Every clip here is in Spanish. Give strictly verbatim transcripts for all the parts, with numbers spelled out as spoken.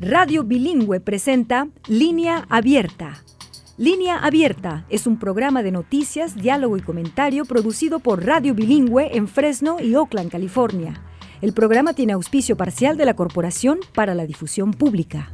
Radio Bilingüe presenta Línea Abierta. Línea Abierta es un programa de noticias, diálogo y comentario producido por Radio Bilingüe en Fresno y Oakland, California. El programa tiene auspicio parcial de la Corporación para la Difusión Pública.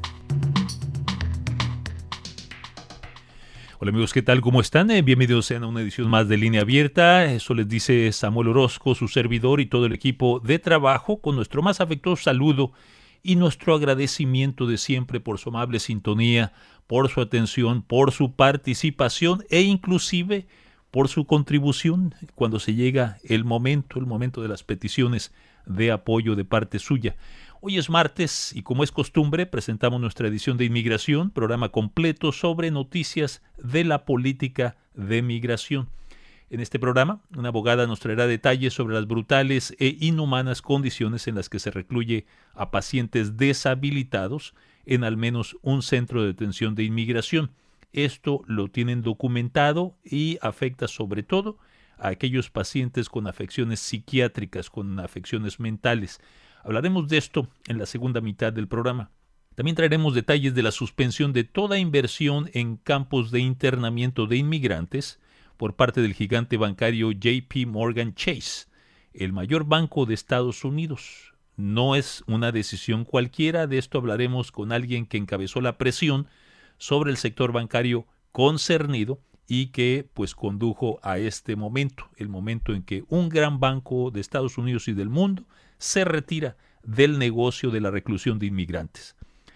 Hola amigos, ¿qué tal? ¿Cómo están? Eh, bienvenidos sean a una edición más de Línea Abierta. Eso les dice Samuel Orozco, su servidor y todo el equipo de trabajo, con nuestro más afectuoso saludo y nuestro agradecimiento de siempre por su amable sintonía, por su atención, por su participación e inclusive por su contribución cuando se llega el momento, el momento de las peticiones de apoyo de parte suya. Hoy es martes y como es costumbre presentamos nuestra edición de Inmigración, programa completo sobre noticias de la política de migración. En este programa, una abogada nos traerá detalles sobre las brutales e inhumanas condiciones en las que se recluye a pacientes deshabilitados en al menos un centro de detención de inmigración. Esto lo tienen documentado y afecta sobre todo a aquellos pacientes con afecciones psiquiátricas, con afecciones mentales. Hablaremos de esto en la segunda mitad del programa. También traeremos detalles de la suspensión de toda inversión en campos de internamiento de inmigrantes por parte del gigante bancario J P Morgan Chase, el mayor banco de Estados Unidos. No es una decisión cualquiera, de esto hablaremos con alguien que encabezó la presión sobre el sector bancario concernido y que pues condujo a este momento, el momento en que un gran banco de Estados Unidos y del mundo se retira del negocio de la reclusión de inmigrantes.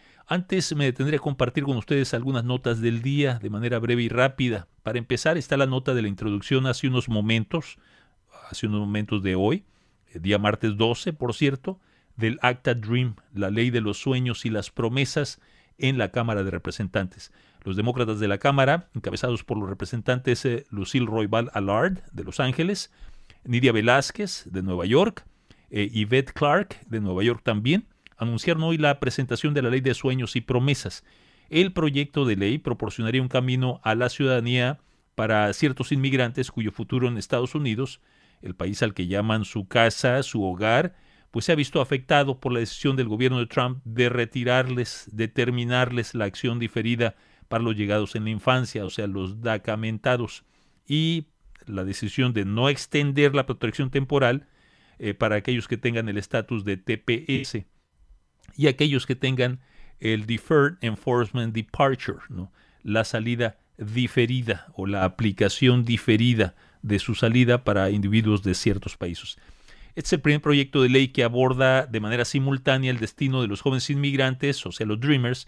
Antes me detendré a compartir con ustedes algunas notas del día de manera breve y rápida. Para empezar está la nota de la introducción hace unos momentos, hace unos momentos de hoy, el día martes doce, por cierto, del ACTA Dream, la ley de los sueños y las promesas en la Cámara de Representantes. Los demócratas de la Cámara, encabezados por los representantes eh, Lucille Roybal Allard de Los Ángeles, Nydia Velázquez de Nueva York, eh, Yvette Clarke de Nueva York también, anunciaron hoy la presentación de la Ley de Sueños y Promesas. El proyecto de ley proporcionaría un camino a la ciudadanía para ciertos inmigrantes cuyo futuro en Estados Unidos, el país al que llaman su casa, su hogar, pues se ha visto afectado por la decisión del gobierno de Trump de retirarles, de terminarles la acción diferida para los llegados en la infancia, o sea, los dacamentados, y la decisión de no extender la protección temporal eh, para aquellos que tengan el estatus de T P S. Y aquellos que tengan el Deferred Enforcement Departure, ¿no? La salida diferida o la aplicación diferida de su salida para individuos de ciertos países. Este es el primer proyecto de ley que aborda de manera simultánea el destino de los jóvenes inmigrantes, o sea, los Dreamers,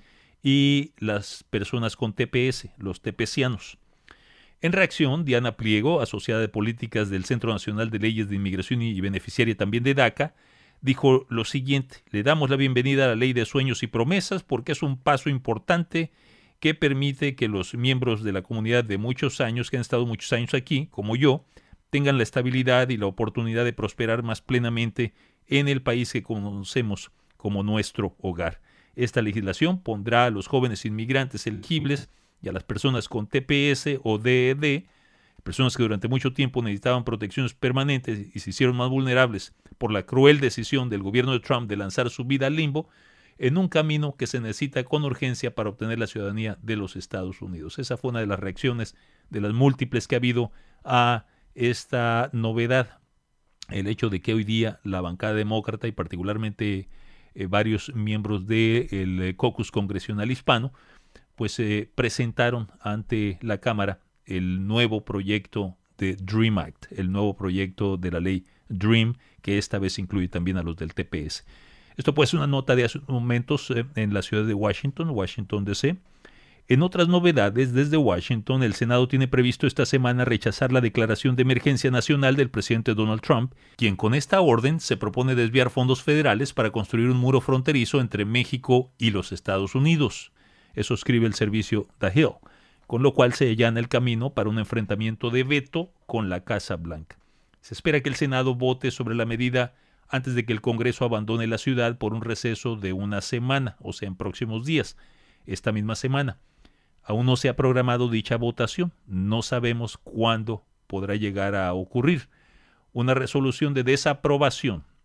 y las personas con T P S, los tepecianos. En reacción, Diana Pliego, asociada de políticas del Centro Nacional de Leyes de Inmigración y beneficiaria también de DACA, dijo lo siguiente: le damos la bienvenida a la Ley de Sueños y Promesas porque es un paso importante que permite que los miembros de la comunidad de muchos años, que han estado muchos años aquí, como yo, tengan la estabilidad y la oportunidad de prosperar más plenamente en el país que conocemos como nuestro hogar. Esta legislación pondrá a los jóvenes inmigrantes elegibles y a las personas con T P S o D E D, personas que durante mucho tiempo necesitaban protecciones permanentes y se hicieron más vulnerables por la cruel decisión del gobierno de Trump de lanzar su vida al limbo, en un camino que se necesita con urgencia para obtener la ciudadanía de los Estados Unidos. Esa fue una de las reacciones de las múltiples que ha habido a esta novedad, el hecho de que hoy día la bancada demócrata y particularmente eh, varios miembros del eh, caucus congresional hispano pues eh, presentaron ante la Cámara el nuevo proyecto de DREAM Act, el nuevo proyecto de la ley DREAM, que esta vez incluye también a los del T P S. Esto puede ser una nota de hace unos momentos eh, en la ciudad de Washington, Washington D C. En otras novedades, desde Washington, el Senado tiene previsto esta semana rechazar la declaración de emergencia nacional del presidente Donald Trump, quien con esta orden se propone desviar fondos federales para construir un muro fronterizo entre México y los Estados Unidos. Eso escribe el servicio The Hill, con lo cual se allana el camino para un enfrentamiento de veto con la Casa Blanca. Se espera que el Senado vote sobre la medida antes de que el Congreso abandone la ciudad por un receso de una semana, o sea, en próximos días, esta misma semana. Aún no se ha programado dicha votación, no sabemos cuándo podrá llegar a ocurrir. Una resolución de desaprobación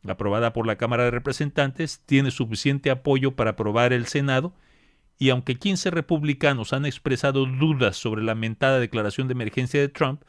aprobada por la Cámara de Representantes, tiene suficiente apoyo para aprobar el Senado, y aunque quince republicanos han expresado dudas sobre la mentada declaración de emergencia de Trump,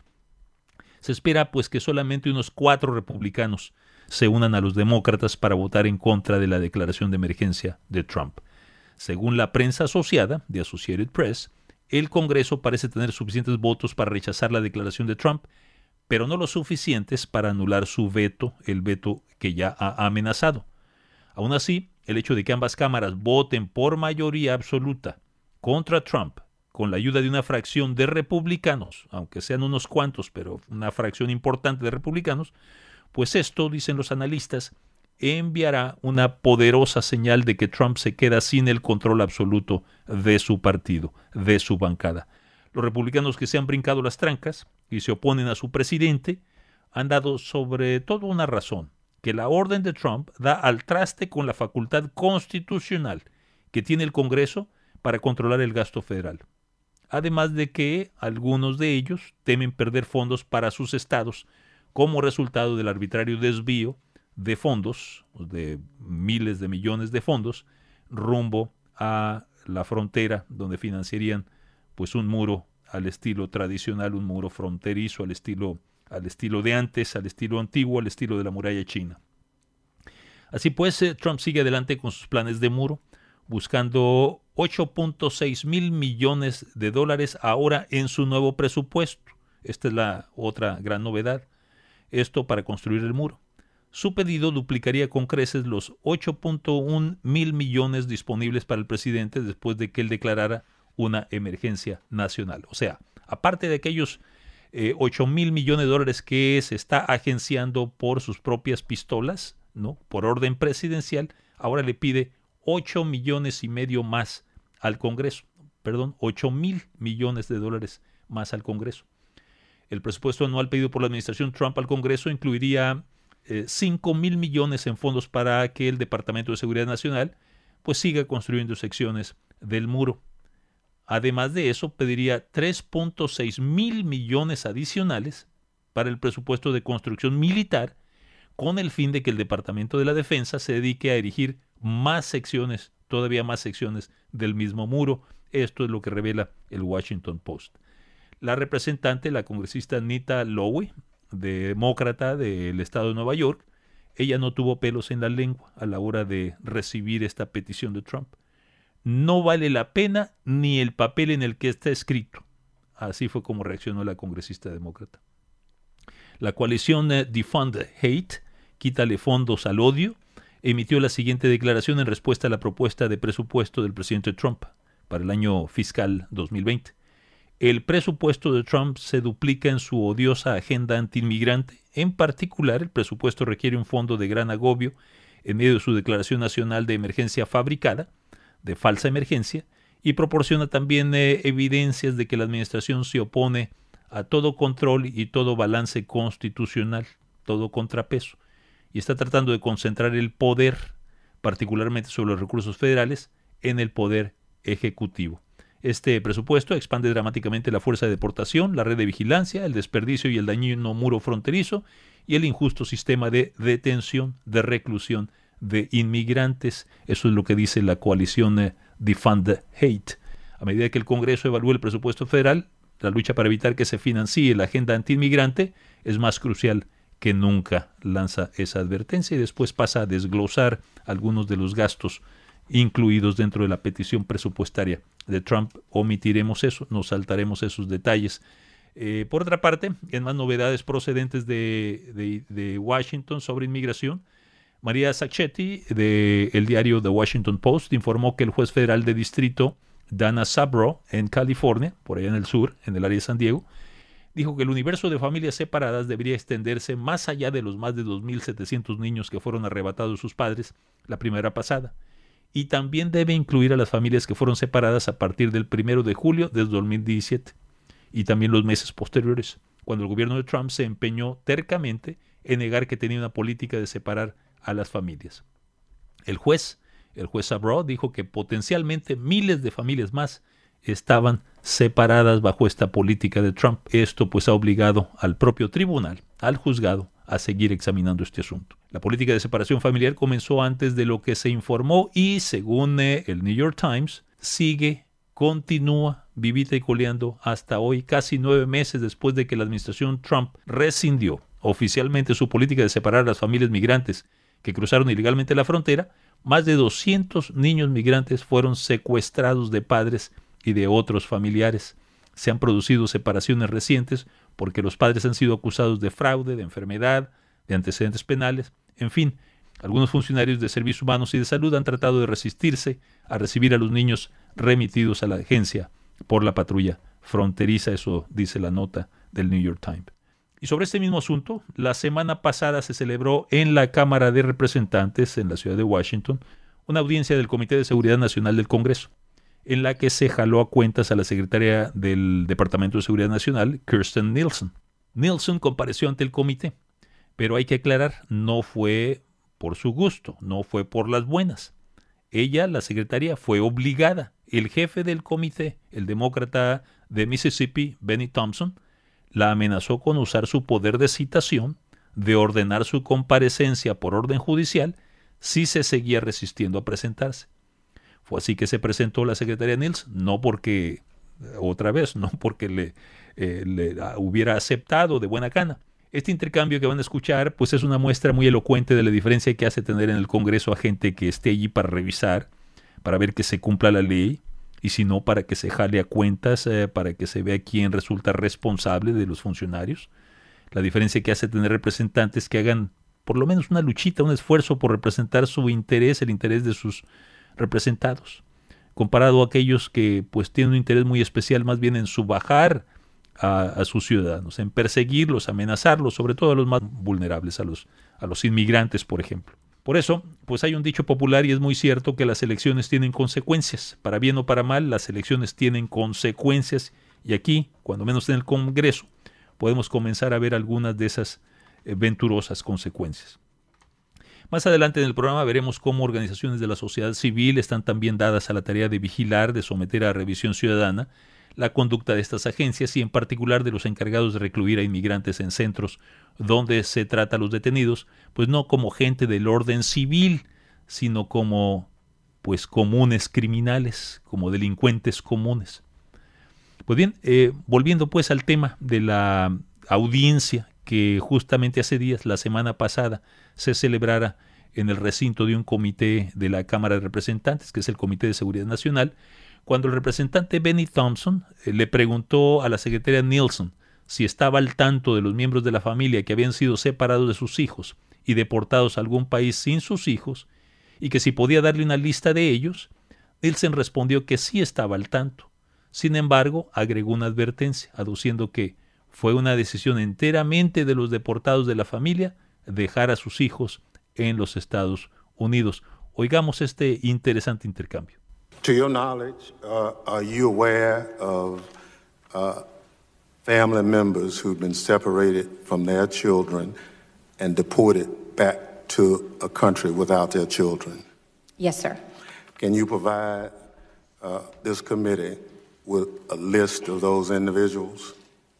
se espera pues que solamente unos cuatro republicanos se unan a los demócratas para votar en contra de la declaración de emergencia de Trump. Según la prensa asociada, The Associated Press, el Congreso parece tener suficientes votos para rechazar la declaración de Trump, pero no los suficientes para anular su veto, el veto que ya ha amenazado. Aún así, el hecho de que ambas cámaras voten por mayoría absoluta contra Trump, con la ayuda de una fracción de republicanos, aunque sean unos cuantos, pero una fracción importante de republicanos, pues esto, dicen los analistas, enviará una poderosa señal de que Trump se queda sin el control absoluto de su partido, de su bancada. Los republicanos que se han brincado las trancas y se oponen a su presidente han dado sobre todo una razón, que la orden de Trump da al traste con la facultad constitucional que tiene el Congreso para controlar el gasto federal. Además de que algunos de ellos temen perder fondos para sus estados como resultado del arbitrario desvío de fondos, de miles de millones de fondos, rumbo a la frontera donde financiarían pues un muro al estilo tradicional, un muro fronterizo al estilo, al estilo de antes, al estilo antiguo, al estilo de la muralla china. Así pues, eh, Trump sigue adelante con sus planes de muro, buscando ocho punto seis mil millones de dólares ahora en su nuevo presupuesto. Esta es la otra gran novedad. Esto para construir el muro. Su pedido duplicaría con creces los ocho punto uno mil millones disponibles para el presidente después de que él declarara una emergencia nacional. O sea, aparte de aquellos eh, ocho mil millones de dólares que se está agenciando por sus propias pistolas, ¿no?, por orden presidencial, ahora le pide ocho millones y medio más al Congreso. Perdón, ocho mil millones de dólares más al Congreso. El presupuesto anual pedido por la administración Trump al Congreso incluiría eh, cinco mil millones en fondos para que el Departamento de Seguridad Nacional pues siga construyendo secciones del muro. Además de eso, pediría tres punto seis mil millones adicionales para el presupuesto de construcción militar, con el fin de que el Departamento de la Defensa se dedique a erigir más secciones, todavía más secciones del mismo muro. Esto es lo que revela el Washington Post. La representante, la congresista Nita Lowey, demócrata del estado de Nueva York, ella no tuvo pelos en la lengua a la hora de recibir esta petición de Trump. No vale la pena ni el papel en el que está escrito. Así fue como reaccionó la congresista demócrata. La coalición Defund Hate, quítale fondos al odio, emitió la siguiente declaración en respuesta a la propuesta de presupuesto del presidente Trump para el año fiscal dos mil veinte. El presupuesto de Trump se duplica en su odiosa agenda antiinmigrante. En particular, el presupuesto requiere un fondo de gran agobio en medio de su declaración nacional de emergencia fabricada, de falsa emergencia, y proporciona también eh, evidencias de que la administración se opone a todo control y todo balance constitucional, todo contrapeso, y está tratando de concentrar el poder, particularmente sobre los recursos federales, en el poder ejecutivo. Este presupuesto expande dramáticamente la fuerza de deportación, la red de vigilancia, el desperdicio y el dañino muro fronterizo y el injusto sistema de detención, de reclusión de inmigrantes. Eso es lo que dice la coalición eh, Defund Hate. A medida que el Congreso evalúa el presupuesto federal, la lucha para evitar que se financie la agenda antiinmigrante es más crucial que nunca. Lanza esa advertencia y después pasa a desglosar algunos de los gastos incluidos dentro de la petición presupuestaria de Trump. Omitiremos eso, nos saltaremos esos detalles. Eh, por otra parte, en más novedades procedentes de, de, de Washington sobre inmigración, María Sacchetti, del diario The Washington Post, informó que el juez federal de distrito Dana Sabro, en California, por allá en el sur, en el área de San Diego, dijo que el universo de familias separadas debería extenderse más allá de los más de dos mil setecientos niños que fueron arrebatados sus padres la primavera pasada, y también debe incluir a las familias que fueron separadas a partir del primero de julio de dos mil diecisiete, y también los meses posteriores, cuando el gobierno de Trump se empeñó tercamente en negar que tenía una política de separar a las familias. El juez, el juez Sabro, dijo que potencialmente miles de familias más estaban separadas bajo esta política de Trump. Esto pues ha obligado al propio tribunal, al juzgado, a seguir examinando este asunto. La política de separación familiar comenzó antes de lo que se informó y, según eh, el New York Times, sigue, continúa, vivita y coleando hasta hoy, casi nueve meses después de que la administración Trump rescindió oficialmente su política de separar a las familias migrantes que cruzaron ilegalmente la frontera. Más de doscientos niños migrantes fueron secuestrados de padres y de otros familiares. Se han producido separaciones recientes porque los padres han sido acusados de fraude, de enfermedad, de antecedentes penales. En fin, algunos funcionarios de servicios humanos y de salud han tratado de resistirse a recibir a los niños remitidos a la agencia por la patrulla fronteriza, eso dice la nota del New York Times. Y sobre este mismo asunto, la semana pasada se celebró en la Cámara de Representantes en la ciudad de Washington una audiencia del Comité de Seguridad Nacional del Congreso, en la que se jaló a cuentas a la secretaria del Departamento de Seguridad Nacional, Kirstjen Nielsen. Nielsen compareció ante el comité, pero hay que aclarar, no fue por su gusto, no fue por las buenas. Ella, la secretaria, fue obligada. El jefe del comité, el demócrata de Mississippi, Benny Thompson, la amenazó con usar su poder de citación, de ordenar su comparecencia por orden judicial, si se seguía resistiendo a presentarse. Fue así que se presentó la secretaria Nielsen, no porque, otra vez, no porque le, eh, le hubiera aceptado de buena gana. Este intercambio que van a escuchar pues es una muestra muy elocuente de la diferencia que hace tener en el Congreso a gente que esté allí para revisar, para ver que se cumpla la ley, y si no, para que se jale a cuentas, eh, para que se vea quién resulta responsable de los funcionarios. La diferencia que hace tener representantes que hagan por lo menos una luchita, un esfuerzo por representar su interés, el interés de sus representados, comparado a aquellos que pues tienen un interés muy especial más bien en subajar a, a sus ciudadanos, en perseguirlos, amenazarlos, sobre todo a los más vulnerables, a los, a los inmigrantes, por ejemplo. Por eso, pues hay un dicho popular y es muy cierto que las elecciones tienen consecuencias. Para bien o para mal, las elecciones tienen consecuencias y aquí, cuando menos en el Congreso, podemos comenzar a ver algunas de esas eh, venturosas consecuencias. Más adelante en el programa veremos cómo organizaciones de la sociedad civil están también dadas a la tarea de vigilar, de someter a revisión ciudadana la conducta de estas agencias y en particular de los encargados de recluir a inmigrantes en centros donde se trata a los detenidos, pues no como gente del orden civil, sino como pues comunes criminales, como delincuentes comunes. Pues bien, eh, volviendo pues al tema de la audiencia que justamente hace días, la semana pasada, se celebrara en el recinto de un comité de la Cámara de Representantes, que es el Comité de Seguridad Nacional, cuando el representante Benny Thompson eh, le preguntó a la secretaria Nielsen si estaba al tanto de los miembros de la familia que habían sido separados de sus hijos y deportados a algún país sin sus hijos, y que si podía darle una lista de ellos. Nielsen respondió que sí estaba al tanto. Sin embargo, agregó una advertencia, aduciendo que fue una decisión enteramente de los deportados de la familia dejar a sus hijos en los Estados Unidos. Oigamos este interesante intercambio. To your knowledge, uh, are you aware of uh, family members who've been separated from their children and deported back to a country without their children? Yes, sir. Can you provide uh, this committee with a list of those individuals?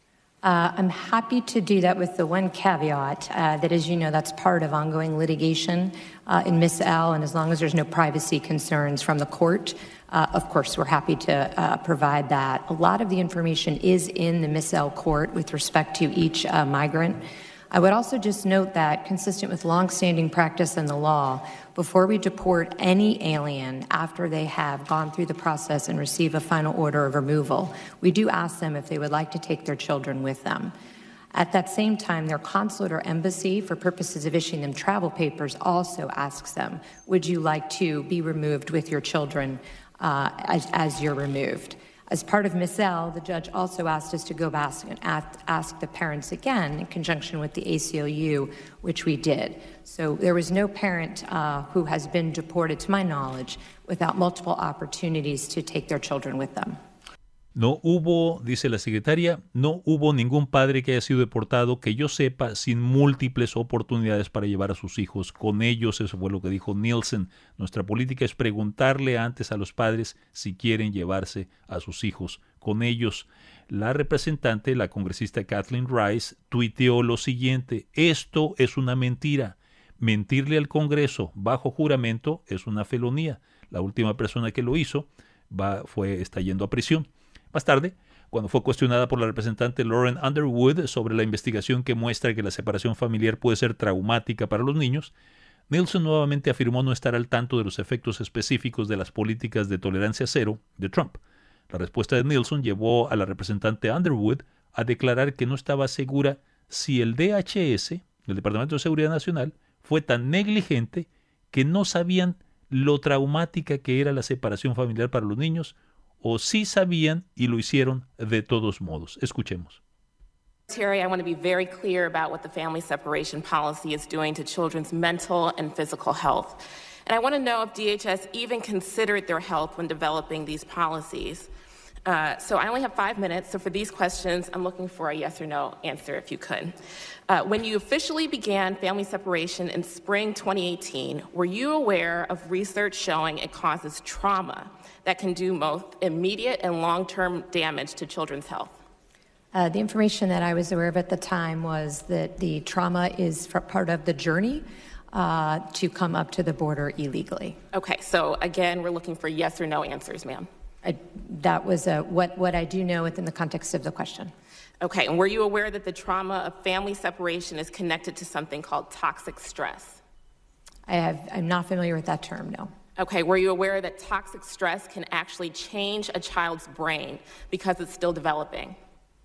Uh, I'm happy to do that with the one caveat uh, that, as you know, that's part of ongoing litigation uh, in Miss L, and as long as there's no privacy concerns from the court, uh, of course, we're happy to uh, provide that. A lot of the information is in the Miss L court with respect to each uh, migrant. I would also just note that, consistent with longstanding practice in the law, before we deport any alien after they have gone through the process and receive a final order of removal, we do ask them if they would like to take their children with them. At that same time, their consulate or embassy, for purposes of issuing them travel papers, also asks them, would you like to be removed with your children uh, as, as you're removed? As part of Miss L, the judge also asked us to go back and ask the parents again in conjunction with the A C L U, which we did. So there was no parent uh, who has been deported, to my knowledge, without multiple opportunities to take their children with them. No hubo, dice la secretaria, no hubo ningún padre que haya sido deportado, que yo sepa, sin múltiples oportunidades para llevar a sus hijos con ellos. Eso fue lo que dijo Nielsen. Nuestra política es preguntarle antes a los padres si quieren llevarse a sus hijos con ellos. La representante, la congresista Kathleen Rice, tuiteó lo siguiente: esto es una mentira. mentirle al Congreso bajo juramento es una felonía. La última persona que lo hizo va, fue, está yendo a prisión. Más tarde, cuando fue cuestionada por la representante Lauren Underwood sobre la investigación que muestra que la separación familiar puede ser traumática para los niños, Nielsen nuevamente afirmó no estar al tanto de los efectos específicos de las políticas de tolerancia cero de Trump. La respuesta de Nielsen llevó a la representante Underwood a declarar que no estaba segura si el D H S, el Departamento de Seguridad Nacional, fue tan negligente que no sabían lo traumática que era la separación familiar para los niños, o sí sabían y lo hicieron de todos modos. Escuchemos. Terry, I want to be very clear about what the family separation policy is doing to children's mental and physical health. And I want to know if D H S even considered their health when developing these policies. Uh, so I only have five minutes, so for these questions, I'm looking for a yes or no answer, if you could. Uh, when you officially began family separation in spring twenty eighteen, were you aware of research showing it causes trauma that can do both immediate and long-term damage to children's health? Uh, the information that I was aware of at the time was that the trauma is for part of the journey uh, to come up to the border illegally. Okay, so again, we're looking for yes or no answers, ma'am. I, that was uh, what, what I do know within the context of the question. Okay, and were you aware that the trauma of family separation is connected to something called toxic stress? I have, I'm not familiar with that term, no. Okay, were you aware that toxic stress can actually change a child's brain because it's still developing?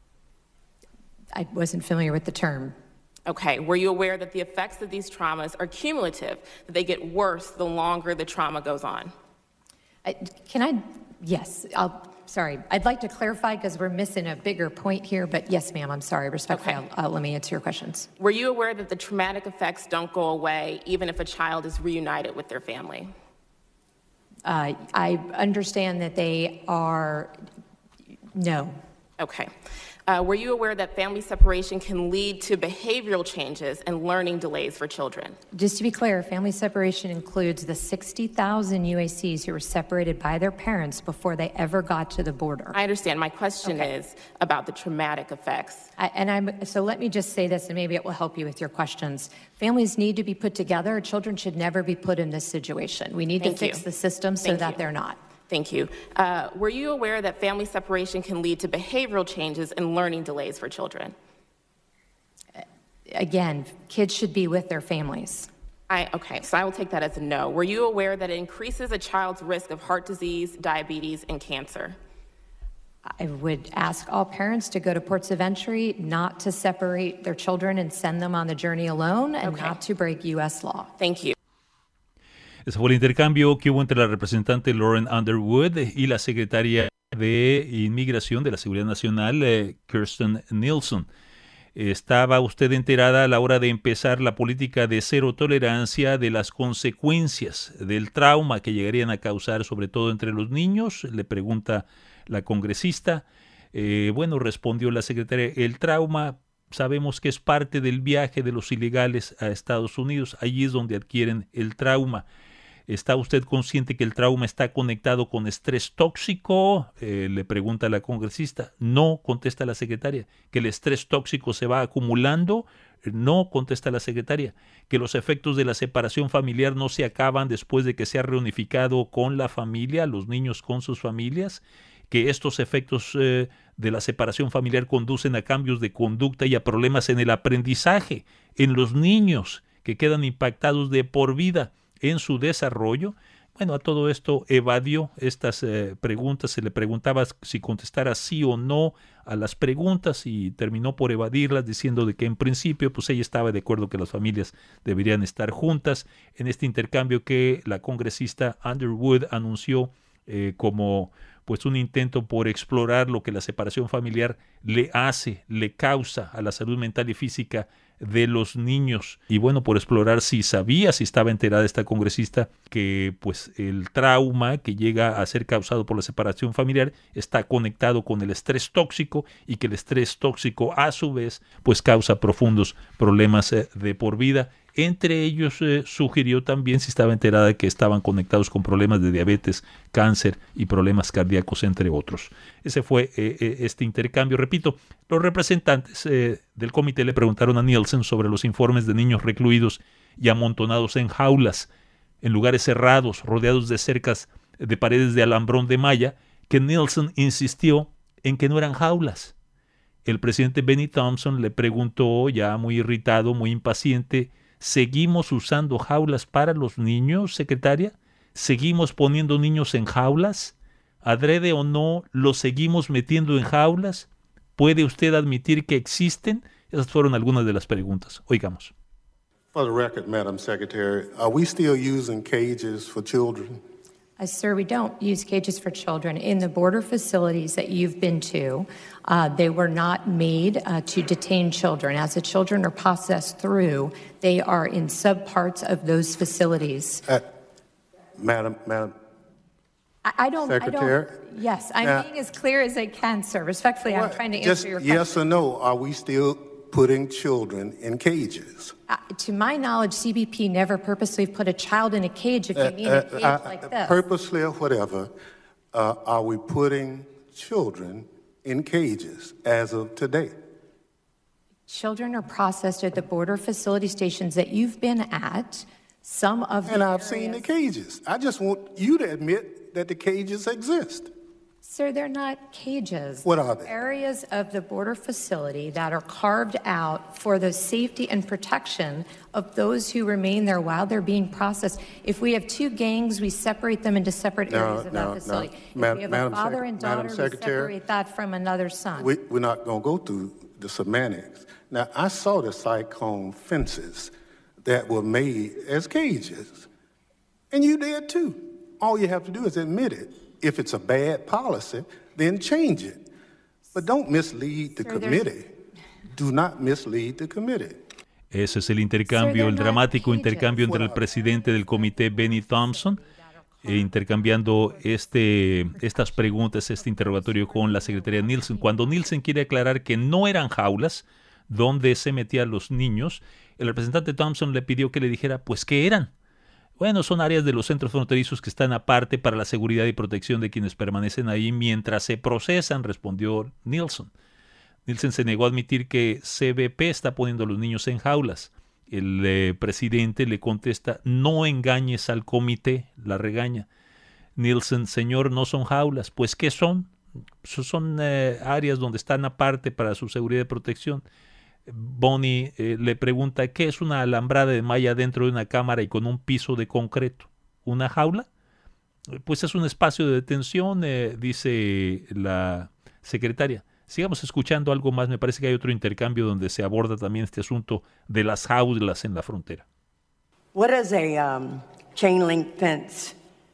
I wasn't familiar with the term. Okay, were you aware that the effects of these traumas are cumulative, that they get worse the longer the trauma goes on? I, can I, yes, I'll, sorry. I'd like to clarify because we're missing a bigger point here, but yes, ma'am, I'm sorry. Respectfully, Okay. I'll, I'll, let me answer your questions. Were you aware that the traumatic effects don't go away even if a child is reunited with their family? Uh, I understand that they are, no. Okay. Uh, were you aware that family separation can lead to behavioral changes and learning delays for children? Just to be clear, family separation includes the sixty thousand U A Cs who were separated by their parents before they ever got to the border. I understand. My question Okay. is about the traumatic effects. I, and I'm, so let me just say this, and maybe it will help you with your questions. Families need to be put together. Children should never be put in this situation. We need Thank to fix you. the system so Thank that you. they're not. Thank you. Uh, were you aware that family separation can lead to behavioral changes and learning delays for children? Again, kids should be with their families. I, okay, so I will take that as a no. Were you aware that it increases a child's risk of heart disease, diabetes, and cancer? I would ask all parents to go to ports of entry, not to separate their children and send them on the journey alone, and Okay. not to break U S law. Thank you. Ese fue el intercambio que hubo entre la representante Lauren Underwood y la secretaria de Inmigración de la Seguridad Nacional, eh, Kirstjen Nielsen. ¿Estaba usted enterada a la hora de empezar la política de cero tolerancia de las consecuencias del trauma que llegarían a causar, sobre todo entre los niños? Le pregunta la congresista. Eh, bueno, respondió la secretaria, el trauma sabemos que es parte del viaje de los ilegales a Estados Unidos. Allí es donde adquieren el trauma. ¿Está usted consciente que el trauma está conectado con estrés tóxico? Eh, le pregunta la congresista. No, contesta la secretaria. ¿Que el estrés tóxico se va acumulando? No, contesta la secretaria. ¿Que los efectos de la separación familiar no se acaban después de que se ha reunificado con la familia, los niños con sus familias? ¿Que estos efectos eh, de la separación familiar conducen a cambios de conducta y a problemas en el aprendizaje, en los niños que quedan impactados de por vida en su desarrollo? Bueno, a todo esto evadió estas eh, preguntas, se le preguntaba si contestara sí o no a las preguntas y terminó por evadirlas diciendo de que en principio pues ella estaba de acuerdo que las familias deberían estar juntas en este intercambio que la congresista Underwood anunció eh, como pues un intento por explorar lo que la separación familiar le hace, le causa a la salud mental y física de los niños. Y bueno, por explorar si sabía, si estaba enterada esta congresista que pues el trauma que llega a ser causado por la separación familiar está conectado con el estrés tóxico y que el estrés tóxico a su vez pues causa profundos problemas eh, de por vida. Entre ellos eh, sugirió también si estaba enterada de que estaban conectados con problemas de diabetes, cáncer y problemas cardíacos, entre otros. Ese fue eh, eh, este intercambio. Repito, los representantes eh, del comité le preguntaron a Nielsen sobre los informes de niños recluidos y amontonados en jaulas, en lugares cerrados, rodeados de cercas de paredes de alambrón de malla, que Nielsen insistió en que no eran jaulas. El presidente Benny Thompson le preguntó, ya muy irritado, muy impaciente, ¿seguimos usando jaulas para los niños, secretaria? ¿Seguimos poniendo niños en jaulas? ¿Adrede o no, los seguimos metiendo en jaulas? ¿Puede usted admitir que existen? Esas fueron algunas de las preguntas. Oigamos. For the record, Madam Secretary, are we still using cages for children? Uh, sir, we don't use cages for children. In the border facilities that you've been to, uh, they were not made uh, to detain children. As the children are processed through, they are in subparts of those facilities. Uh, Madam, Madam I, I don't. Secretary? I don't. Yes, I'm Now, being as clear as I can, sir. Respectfully, I'm what- trying to just answer your question. yes or no, are we still putting children in cages? Uh, to my knowledge, C B P never purposely put a child in a cage. If you mean a cage Uh, like uh, this. Purposely or whatever, uh, are we putting children in cages as of today? Children are processed at the border facility stations that you've been at. Some of the And I've seen the areas- cages. I just want you to admit that the cages exist. Sir, they're not cages. What are they? Areas of the border facility that are carved out for the safety and protection of those who remain there while they're being processed. If we have two gangs, we separate them into separate No, areas of no, that no. facility. Ma- If we have Madam a father Sec- and Madam daughter, we Secretary, separate that from another son. We, we're not going to go through the semantics. Now, I saw the cyclone fences that were made as cages, and you did too. All you have to do is admit it. If it's a bad policy, then change it. But don't mislead the Sir, there's- committee. Do not mislead the committee. Ese es el intercambio, Sir, el they're dramático not cages. intercambio entre el presidente del comité, Benny Thompson, e intercambiando este, estas preguntas, este interrogatorio con la secretaria Nielsen. Cuando Nielsen quiere aclarar que no eran jaulas donde se metían los niños, el representante Thompson le pidió que le dijera, pues, ¿qué eran? Bueno, son áreas de los centros fronterizos que están aparte para la seguridad y protección de quienes permanecen ahí mientras se procesan, respondió Nielsen. Nielsen se negó a admitir que C B P está poniendo a los niños en jaulas. El eh, presidente le contesta, no engañes al comité, la regaña. Nielsen, señor, no son jaulas. Pues, ¿qué son? Son eh, áreas donde están aparte para su seguridad y protección. Bonnie eh, le pregunta, ¿qué es una alambrada de malla dentro de una cámara y con un piso de concreto? ¿Una jaula? Pues es un espacio de detención, eh, dice la secretaria. Sigamos escuchando algo más. Me parece que hay otro intercambio donde se aborda también este asunto de las jaulas en la frontera. What is a um, chain link fence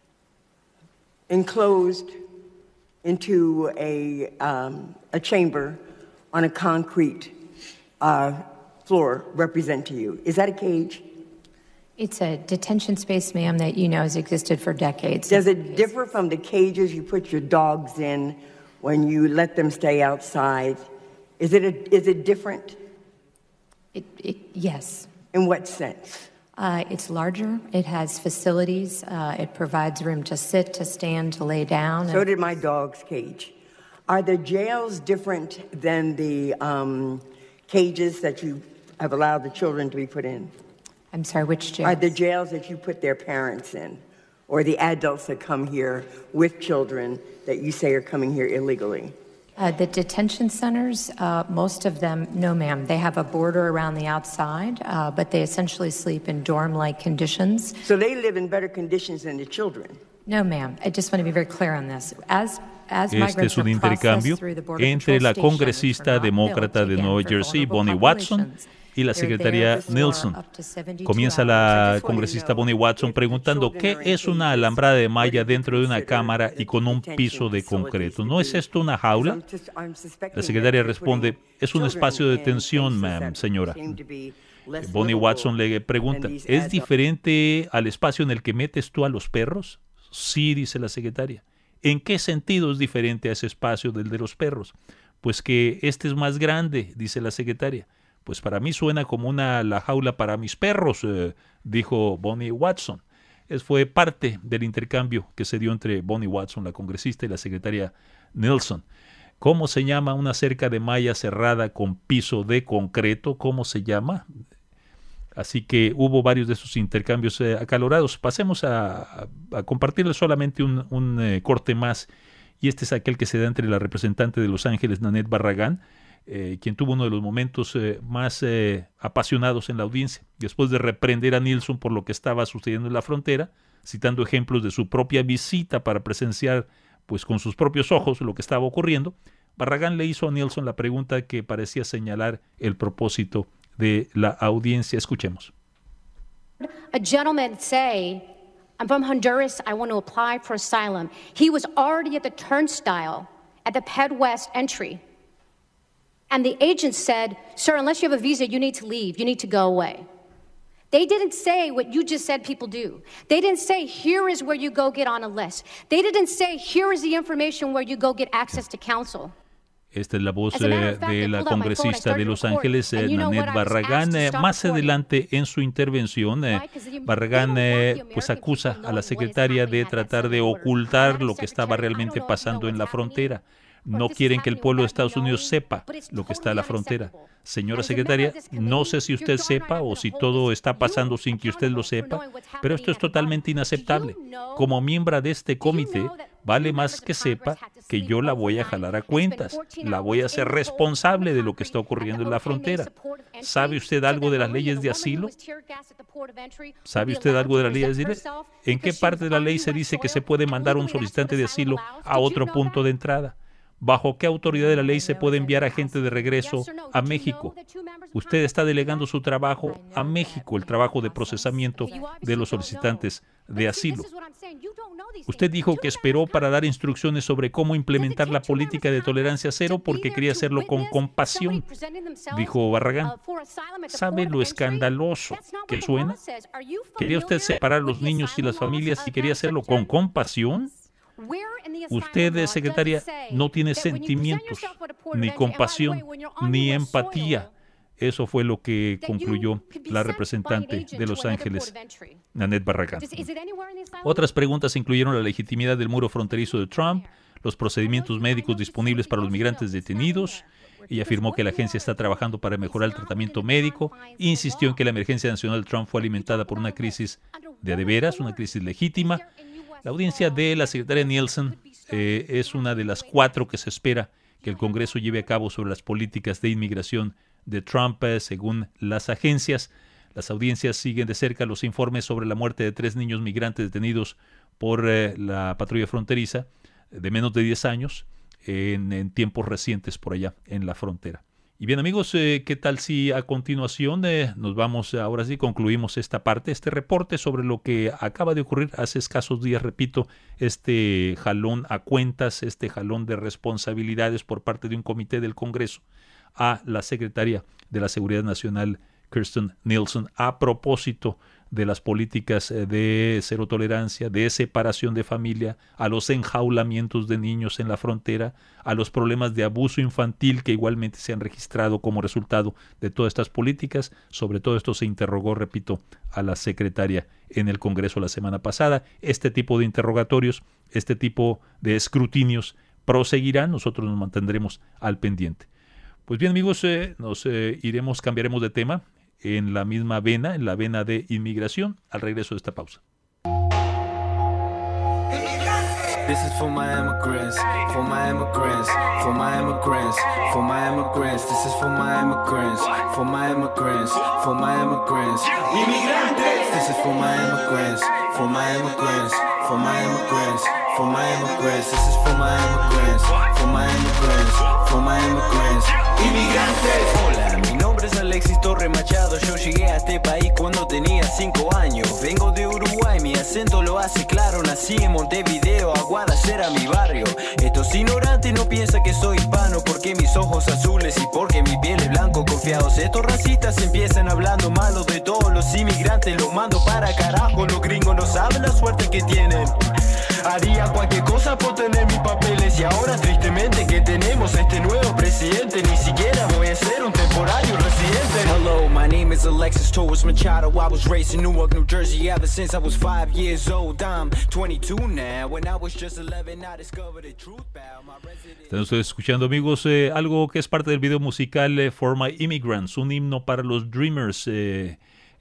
enclosed into a, um, a chamber on a concrete uh, floor represent to you? Is that a cage? It's a detention space, ma'am, that you know has existed for decades. Does it differ from the cages you put your dogs in when you let them stay outside? Is it, a, is it different? It, it, yes. In what sense? Uh, it's larger. It has facilities. Uh, it provides room to sit, to stand, to lay down. So and- did my dog's cage. Are the jails different than the um, cages that you have allowed the children to be put in? I'm sorry, which jail? Are the jails that you put their parents in, or the adults that come here with children that you say are coming here illegally? Uh, the detention centers, uh, most of them, no, ma'am. They have a border around the outside, uh, but they essentially sleep in dorm-like conditions. So they live in better conditions than the children. No, ma'am. I just want to be very clear on this. As as Este migrants es un are intercambio processed through the border entre control la stations, congresista which are not demócrata built, de again, Nueva for Jersey, vulnerable Bonnie Watson, populations. y la They're secretaria there for Nielsen. up to seventy-two Comienza hours. la I just wanna congresista know Bonnie Watson if the preguntando children ¿qué are in es una cages? alambrada de What malla do you dentro de una consider cámara y the con un detention piso de facilities concreto? to ¿No es be? esto una I'm jaula? just- I'm suspecting La that secretaria they're responde, putting es un children espacio de in detención, places ma'am, that señora. seem to be less Bonnie livable Watson le pregunta, than these ¿es adults. diferente al espacio en el que metes tú a los perros? Sí, dice la secretaria. ¿En qué sentido es diferente a ese espacio del de los perros? Pues que este es más grande, dice la secretaria. Pues para mí suena como una la jaula para mis perros, eh, dijo Bonnie Watson. Es, fue parte del intercambio que se dio entre Bonnie Watson, la congresista, y la secretaria Nielsen. ¿Cómo se llama una cerca de malla cerrada con piso de concreto? ¿Cómo se llama? Así que hubo varios de esos intercambios eh, acalorados. Pasemos a, a, a compartirles solamente un, un eh, corte más, y este es aquel que se da entre la representante de Los Ángeles, Nanette Barragán, eh, quien tuvo uno de los momentos eh, más eh, apasionados en la audiencia, después de reprender a Nilson por lo que estaba sucediendo en la frontera, citando ejemplos de su propia visita para presenciar pues con sus propios ojos lo que estaba ocurriendo. Barragán le hizo a Nilson la pregunta que parecía señalar el propósito de la audiencia. Escuchemos. A gentleman say, I'm from Honduras, I want to apply for asylum. He was already at the turnstile at the Ped West entry. And the agent said, sir, unless you have a visa, you need to leave, you need to go away. They didn't say what you just said people do. They didn't say, here is where you go get on a list. They didn't say, here is the information where you go get access to counsel. Esta es la voz eh, de la congresista de Los Ángeles, eh, Nanette Barragán. Eh, más adelante en su intervención, eh, Barragán eh, pues acusa a la secretaria de tratar de ocultar lo que estaba realmente pasando en la frontera. No quieren que el pueblo de Estados Unidos sepa lo que está en la frontera. Señora secretaria, no sé si usted sepa o si todo está pasando sin que usted lo sepa, pero esto es totalmente inaceptable. Como miembro de este comité, vale más que sepa que yo la voy a jalar a cuentas, la voy a hacer responsable de lo que está ocurriendo en la frontera. ¿Sabe usted algo de las leyes de asilo? ¿Sabe usted algo de las leyes de asilo? ¿En qué parte de la ley se dice que se puede mandar un solicitante de asilo a otro punto de entrada? ¿Bajo qué autoridad de la ley se puede enviar a gente de regreso a México? Usted está delegando su trabajo a México, el trabajo de procesamiento de los solicitantes de asilo. Usted dijo que esperó para dar instrucciones sobre cómo implementar la política de tolerancia cero porque quería hacerlo con compasión, dijo Barragán. ¿Sabe lo escandaloso que suena? ¿Quería usted separar a los niños y las familias y quería hacerlo con compasión? Usted, secretaria, no tiene sentimientos, ni compasión, ni empatía. Eso fue lo que concluyó la representante de Los Ángeles, Nanette Barragán. Otras preguntas incluyeron la legitimidad del muro fronterizo de Trump, los procedimientos médicos disponibles para los migrantes detenidos. Ella afirmó que la agencia está trabajando para mejorar el tratamiento médico e insistió en que la emergencia nacional de Trump fue alimentada por una crisis de a de veras, una crisis legítima. La audiencia de la secretaria Nielsen eh, es una de las cuatro que se espera que el Congreso lleve a cabo sobre las políticas de inmigración de Trump, eh, según las agencias. Las audiencias siguen de cerca los informes sobre la muerte de tres niños migrantes detenidos por eh, la patrulla fronteriza de menos de diez años en, en tiempos recientes por allá en la frontera. Y bien, amigos, eh, ¿qué tal si a continuación eh, nos vamos, ahora sí, concluimos esta parte, este reporte sobre lo que acaba de ocurrir hace escasos días, repito, este jalón a cuentas, este jalón de responsabilidades por parte de un comité del Congreso a la secretaria de la Seguridad Nacional, Kirstjen Nielsen, a propósito de las políticas de cero tolerancia, de separación de familia, a los enjaulamientos de niños en la frontera, a los problemas de abuso infantil que igualmente se han registrado como resultado de todas estas políticas. Sobre todo esto se interrogó, repito, a la secretaria en el Congreso la semana pasada. Este tipo de interrogatorios, este tipo de escrutinios proseguirán. Nosotros nos mantendremos al pendiente. Pues bien, amigos, eh, nos eh, iremos, cambiaremos de tema en la misma vena, en la vena de inmigración, al regreso de esta pausa. This is for my immigrants, for my immigrants, for my immigrants, for my immigrants. This is for my immigrants, for my immigrants, for my immigrants. Inmigrantes. This is for my immigrants, for my immigrants, for my immigrants, for my immigrants. This is for my immigrants, for my immigrants, for my immigrants. Inmigrantes. Hola, mi nombre es Alexis Torre Machado. Yo llegué a este país cuando tenía cinco años. Vengo de Uruguay, mi acento lo hace claro. Nací en Montevideo, Aguadacera, mi barrio. Estos ignorantes no piensan que soy hispano porque mis ojos azules y porque mi piel es blanco. Confiados, estos racistas empiezan hablando malo de todos los inmigrantes. Los mando para carajo, los gringos no saben la suerte que tienen. Haría cualquier cosa por tener mis papeles. Y ahora tristemente que tenemos este nuevo presidente, ni siquiera voy a ser un temporario residente. Hello, my name is Alexis Torres Machado. I was raised in Newark, New Jersey ever since I was five years old. I'm twenty-two now. When I was just eleven, I discovered the truth about my residence. Están ustedes escuchando, amigos, eh, algo que es parte del video musical eh, For My Immigrants, un himno para los Dreamers. Eh,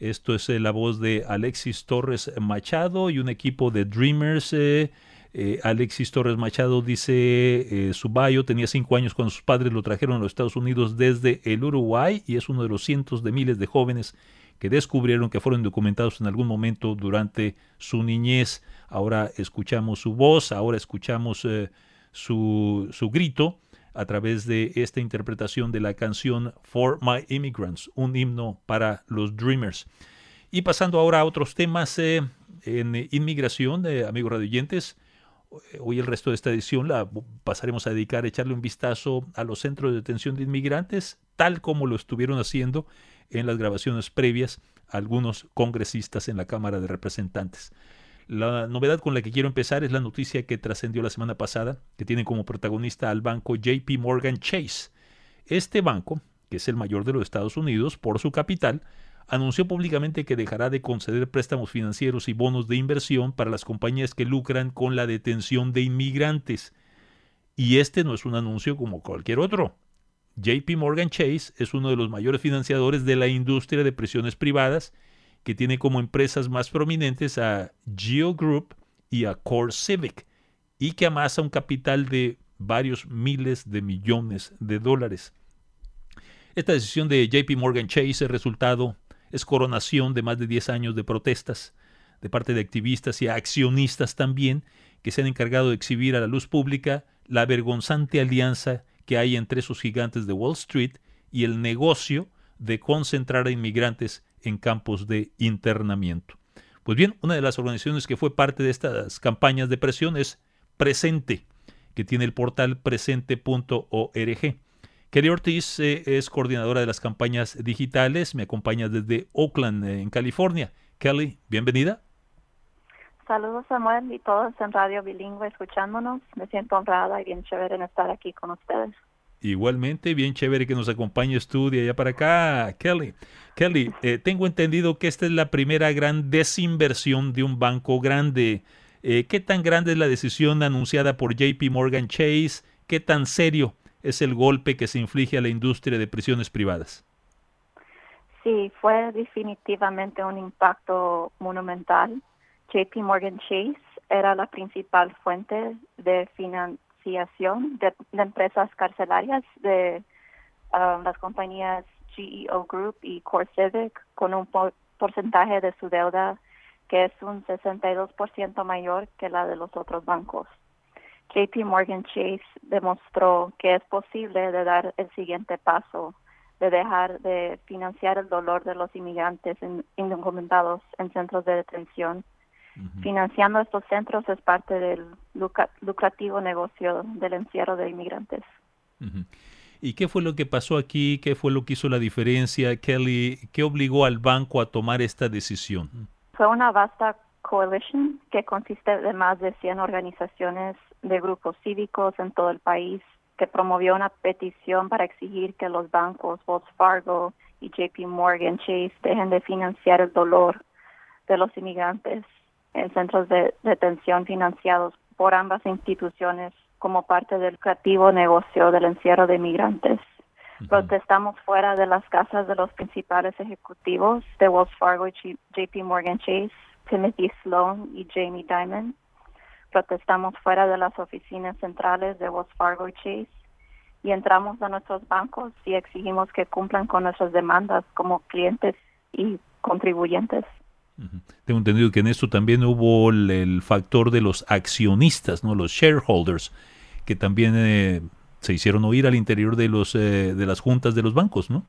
Esto es eh, la voz de Alexis Torres Machado y un equipo de Dreamers. Eh, eh, Alexis Torres Machado dice, eh, su bio, tenía cinco años cuando sus padres lo trajeron a los Estados Unidos desde el Uruguay y es uno de los cientos de miles de jóvenes que descubrieron que fueron documentados en algún momento durante su niñez. Ahora escuchamos su voz, ahora escuchamos eh, su, su grito a través de esta interpretación de la canción For My Immigrants, un himno para los Dreamers. Y pasando ahora a otros temas eh, en inmigración, eh, amigos radioyentes, hoy el resto de esta edición la pasaremos a dedicar a echarle un vistazo a los centros de detención de inmigrantes, tal como lo estuvieron haciendo en las grabaciones previas a algunos congresistas en la Cámara de Representantes. La novedad con la que quiero empezar es la noticia que trascendió la semana pasada, que tiene como protagonista al banco J P Morgan Chase. Este banco, que es el mayor de los Estados Unidos por su capital, anunció públicamente que dejará de conceder préstamos financieros y bonos de inversión para las compañías que lucran con la detención de inmigrantes. Y este no es un anuncio como cualquier otro. J P Morgan Chase es uno de los mayores financiadores de la industria de prisiones privadas, que tiene como empresas más prominentes a Geo Group y a Core Civic, y que amasa un capital de varios miles de millones de dólares. Esta decisión de J P Morgan Chase es resultado, es coronación de más de diez años de protestas de parte de activistas y accionistas también, que se han encargado de exhibir a la luz pública la vergonzante alianza que hay entre esos gigantes de Wall Street y el negocio de concentrar a inmigrantes en campos de internamiento. Pues bien, una de las organizaciones que fue parte de estas campañas de presión es Presente, que tiene el portal presente punto org. Kelly Ortiz eh, es coordinadora de las campañas digitales, me acompaña desde Oakland, eh, en California. Kelly, bienvenida. Saludos, Samuel, y todos en Radio Bilingüe escuchándonos. Me siento honrada y bien chévere en estar aquí con ustedes. Igualmente, bien chévere que nos acompañes tú de allá para acá, Kelly. Kelly, eh, tengo entendido que esta es la primera gran desinversión de un banco grande. Eh, ¿Qué tan grande es la decisión anunciada por J P Morgan Chase? ¿Qué tan serio es el golpe que se inflige a la industria de prisiones privadas? Sí, fue definitivamente un impacto monumental. J P Morgan Chase era la principal fuente de financiación De, de empresas carcelarias de uh, las compañías G E O Group y Core Civic, con un por, porcentaje de su deuda que es un sesenta y dos por ciento mayor que la de los otros bancos. J P Morgan Chase demostró que es posible de dar el siguiente paso, de dejar de financiar el dolor de los inmigrantes in, indocumentados en centros de detención. Uh-huh. Financiando estos centros es parte del lucra- lucrativo negocio del encierro de inmigrantes. Uh-huh. ¿Y qué fue lo que pasó aquí? ¿Qué fue lo que hizo la diferencia, Kelly? ¿Qué obligó al banco a tomar esta decisión? Fue una vasta coalition que consiste de más de cien organizaciones de grupos cívicos en todo el país, que promovió una petición para exigir que los bancos Wells Fargo y J P Morgan Chase dejen de financiar el dolor de los inmigrantes en centros de detención financiados por ambas instituciones como parte del creativo negocio del encierro de inmigrantes. Uh-huh. Protestamos fuera de las casas de los principales ejecutivos de Wells Fargo y J P Morgan Chase, Timothy Sloan y Jamie Dimon. Protestamos fuera de las oficinas centrales de Wells Fargo y Chase y entramos a nuestros bancos y exigimos que cumplan con nuestras demandas como clientes y contribuyentes. Uh-huh. Tengo entendido que en esto también hubo el, el factor de los accionistas, ¿no? Los shareholders, que también eh, se hicieron oír al interior de los eh, de las juntas de los bancos, ¿no?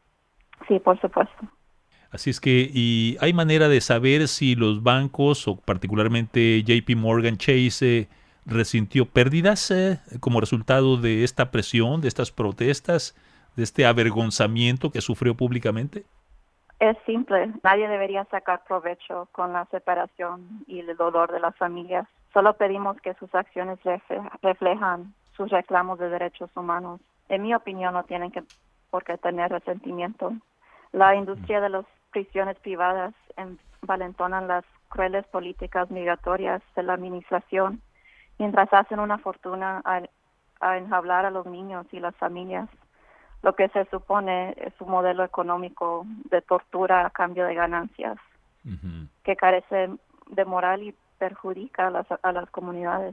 Sí, por supuesto. Así es que, ¿y hay manera de saber si los bancos, o particularmente J P Morgan Chase, eh, resintió pérdidas eh, como resultado de esta presión, de estas protestas, de este avergonzamiento que sufrió públicamente? Es simple, nadie debería sacar provecho con la separación y el dolor de las familias. Solo pedimos que sus acciones reflejan sus reclamos de derechos humanos. En mi opinión, no tienen que, por qué tener resentimiento. La industria de las prisiones privadas envalentonan las crueles políticas migratorias de la administración, mientras hacen una fortuna a, a enjaular a los niños y las familias. lo que se supone es un modelo económico de tortura a cambio de ganancias, uh-huh. que carece de moral y perjudica a las, a las comunidades.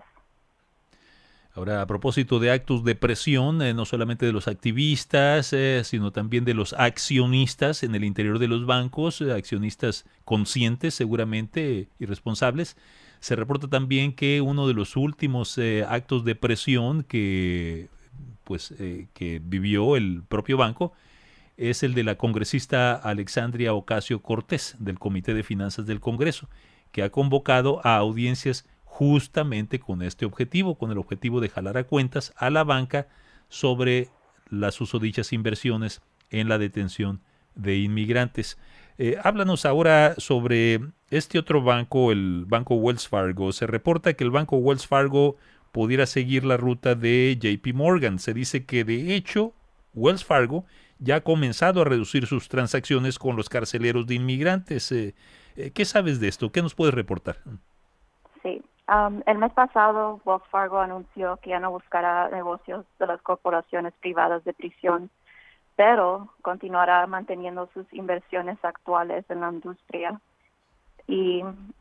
Ahora, a propósito de actos de presión, eh, no solamente de los activistas, eh, sino también de los accionistas en el interior de los bancos, eh, accionistas conscientes seguramente y responsables, se reporta también que uno de los últimos eh, actos de presión que, pues, eh, que vivió el propio banco es el de la congresista Alexandria Ocasio-Cortez del Comité de Finanzas del Congreso, que ha convocado a audiencias justamente con este objetivo, con el objetivo de jalar a cuentas a la banca sobre las susodichas inversiones en la detención de inmigrantes. Eh, háblanos ahora sobre este otro banco, el Banco Wells Fargo. Se reporta que el Banco Wells Fargo pudiera seguir la ruta de J P Morgan. Se dice que de hecho Wells Fargo ya ha comenzado a reducir sus transacciones con los carceleros de inmigrantes. Eh, eh, ¿Qué sabes de esto? ¿Qué nos puedes reportar? Sí. Um, el mes pasado, Wells Fargo anunció que ya no buscará negocios de las corporaciones privadas de prisión, pero continuará manteniendo sus inversiones actuales en la industria. Y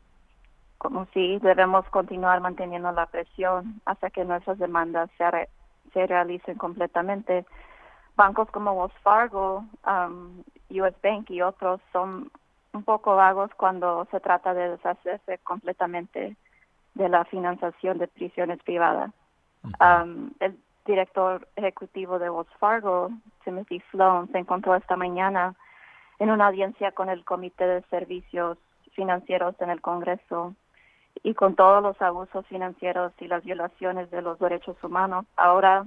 como sí, debemos continuar manteniendo la presión hasta que nuestras demandas se, re- se realicen completamente. Bancos como Wells Fargo, um, U S Bank y otros son un poco vagos cuando se trata de deshacerse completamente de la financiación de prisiones privadas. Uh-huh. Um, el director ejecutivo de Wells Fargo, Timothy Sloan, se encontró esta mañana en una audiencia con el Comité de Servicios Financieros en el Congreso, y con todos los abusos financieros y las violaciones de los derechos humanos, ahora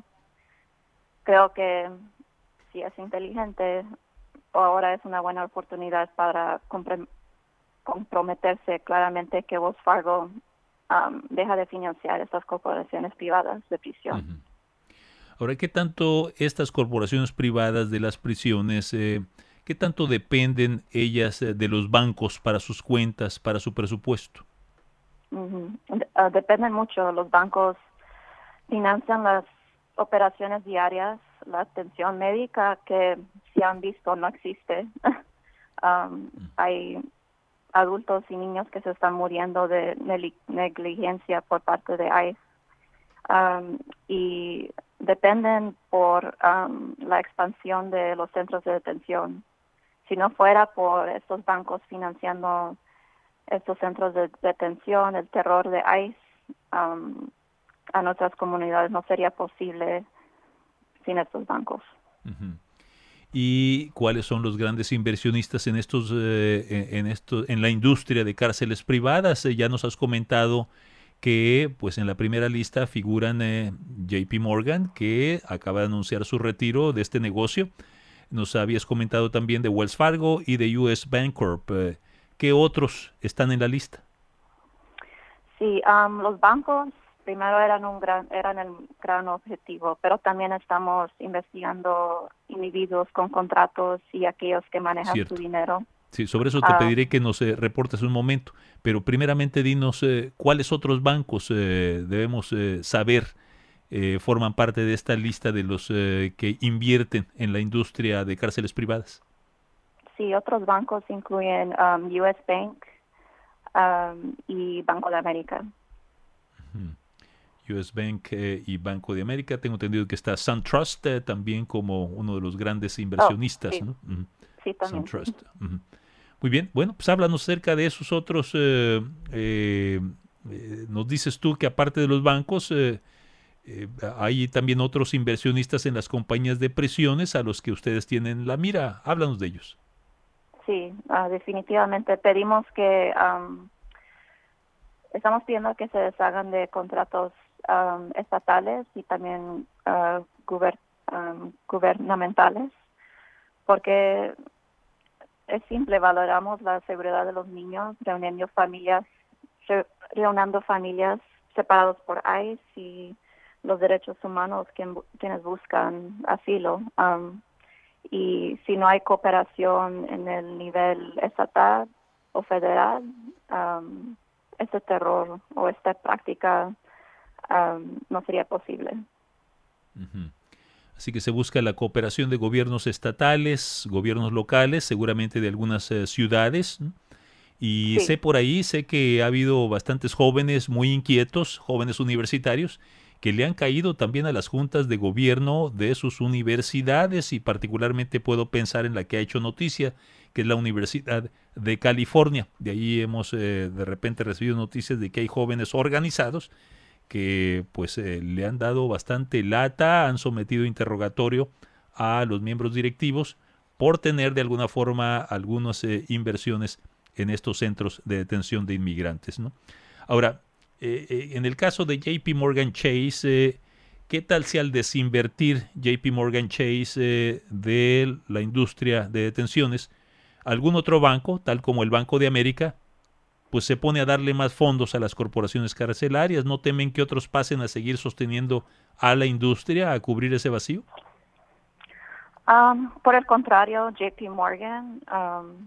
creo que si es inteligente, ahora es una buena oportunidad para compre- comprometerse claramente que Wells Fargo Um, deja de financiar estas corporaciones privadas de prisión. Uh-huh. Ahora, ¿qué tanto estas corporaciones privadas de las prisiones, eh, qué tanto dependen ellas eh, de los bancos para sus cuentas, para su presupuesto? Uh-huh. Uh, dependen mucho. Los bancos financian las operaciones diarias, la atención médica que, si han visto, no existe. um, uh-huh. Hay adultos y niños que se están muriendo de negligencia por parte de I C E. Um, y dependen por um, la expansión de los centros de detención. Si no fuera por estos bancos financiando estos centros de detención, el terror de I C E um, a nuestras comunidades no sería posible sin estos bancos. Uh-huh. ¿Y cuáles son los grandes inversionistas en estos, eh, en esto, en la industria de cárceles privadas? Eh, ya nos has comentado que, pues, en la primera lista figuran eh, J P Morgan, que acaba de anunciar su retiro de este negocio. Nos habías comentado también de Wells Fargo y de U S Bancorp. Eh, ¿Qué otros están en la lista? Sí, um, los bancos primero eran un gran, eran el gran objetivo, pero también estamos investigando individuos con contratos y aquellos que manejan Cierto. su dinero. Sí, sobre eso te uh, pediré que nos eh, reportes un momento, pero primeramente dinos eh, cuáles otros bancos eh, debemos eh, saber eh, forman parte de esta lista de los eh, que invierten en la industria de cárceles privadas. Sí, otros bancos incluyen um, U S Bank um, y Banco de América. Uh-huh. U S Bank eh, y Banco de América. Tengo entendido que está SunTrust eh, también como uno de los grandes inversionistas, oh, sí. ¿no? Uh-huh. Sí, también. SunTrust. Uh-huh. Muy bien. Bueno, pues háblanos acerca de esos otros. Eh, eh, eh, nos dices tú que aparte de los bancos, eh, eh, hay también otros inversionistas en las compañías de prisiones a los que ustedes tienen la mira. Háblanos de ellos. Sí, uh, definitivamente. Pedimos que... Um, estamos pidiendo que se deshagan de contratos Um, estatales y también uh, guber, um, gubernamentales, porque es simple, valoramos la seguridad de los niños, reuniendo familias, re, reuniendo familias separados por I C E y los derechos humanos quien, quienes buscan asilo. Um, y si no hay cooperación en el nivel estatal o federal, um, este terror o esta práctica Um, no sería posible. Uh-huh. Así que se busca la cooperación de gobiernos estatales, gobiernos locales, seguramente de algunas eh, ciudades, ¿no? Y Sí. sé por ahí, sé que ha habido bastantes jóvenes muy inquietos, jóvenes universitarios, que le han caído también a las juntas de gobierno de sus universidades, y particularmente puedo pensar en la que ha hecho noticia, que es la Universidad de California. De ahí hemos eh, de repente recibido noticias de que hay jóvenes organizados que pues eh, le han dado bastante lata, han sometido interrogatorio a los miembros directivos por tener de alguna forma algunas eh, inversiones en estos centros de detención de inmigrantes, ¿no? Ahora, eh, eh, en el caso de J P Morgan Chase, eh, ¿qué tal si al desinvertir J P Morgan Chase eh, de la industria de detenciones, algún otro banco, tal como el Banco de América, pues se pone a darle más fondos a las corporaciones carcelarias? ¿No temen que otros pasen a seguir sosteniendo a la industria, a cubrir ese vacío? Um, por el contrario, J P Morgan, um,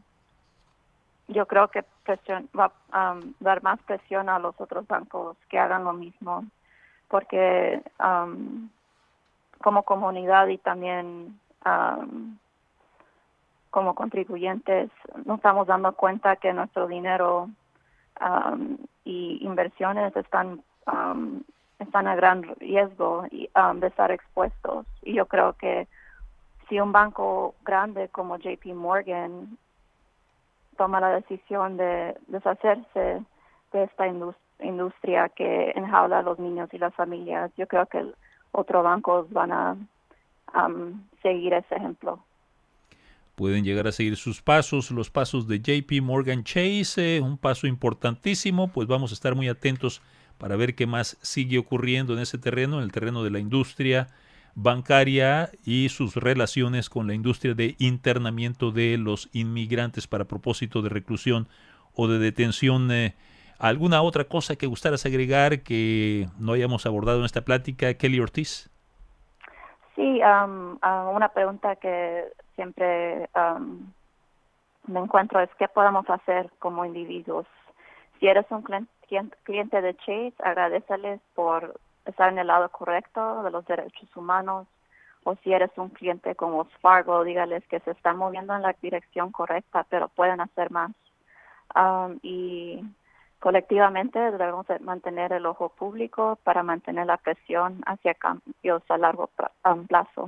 yo creo que presión, va a um, dar más presión a los otros bancos que hagan lo mismo, porque um, como comunidad y también um, como contribuyentes nos estamos dando cuenta que nuestro dinero um, y inversiones están um, están a gran riesgo y, um, de estar expuestos. Y yo creo que si un banco grande como J P Morgan toma la decisión de deshacerse de esta indust- industria que enjaula a los niños y las familias, yo creo que otros bancos van a um, seguir ese ejemplo. Pueden llegar a seguir sus pasos, los pasos de J P Morgan Chase, eh, un paso importantísimo. Pues vamos a estar muy atentos para ver qué más sigue ocurriendo en ese terreno, en el terreno de la industria bancaria y sus relaciones con la industria de internamiento de los inmigrantes para propósito de reclusión o de detención. Eh, ¿Alguna otra cosa que gustaras agregar que no hayamos abordado en esta plática, Kelly Ortiz? Sí, um, uh, una pregunta que siempre um, me encuentro es qué podemos hacer como individuos. Si eres un cliente, cliente de Chase, agradeceles por estar en el lado correcto de los derechos humanos, o si eres un cliente como Wells Fargo, dígales que se están moviendo en la dirección correcta, pero pueden hacer más. Um, y colectivamente debemos mantener el ojo público para mantener la presión hacia cambios a largo plazo.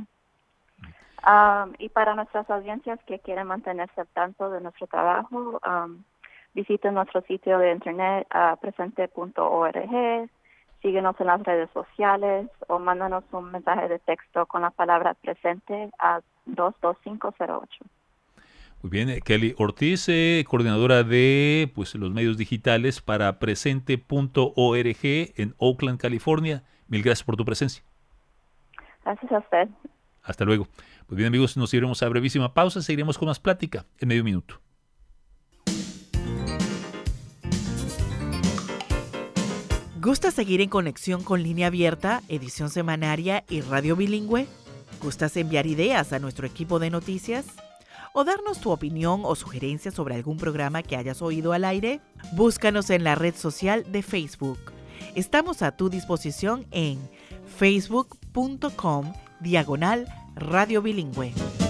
Um, y para nuestras audiencias que quieren mantenerse al tanto de nuestro trabajo, um, visiten nuestro sitio de internet uh, presente punto org, síguenos en las redes sociales o mándanos un mensaje de texto con la palabra presente a dos dos cinco cero ocho. Muy bien, Kelly Ortiz, eh, coordinadora de pues, los medios digitales para presente punto org en Oakland, California. Mil gracias por tu presencia. Gracias a usted. Hasta luego. Pues bien, amigos, nos iremos a brevísima pausa. Seguiremos con más plática en medio minuto. ¿Gusta seguir en conexión con Línea Abierta, edición semanaria y radio bilingüe? ¿Gustas enviar ideas a nuestro equipo de noticias? ¿O darnos tu opinión o sugerencias sobre algún programa que hayas oído al aire? Búscanos en la red social de Facebook. Estamos a tu disposición en facebook punto com diagonal radio bilingüe.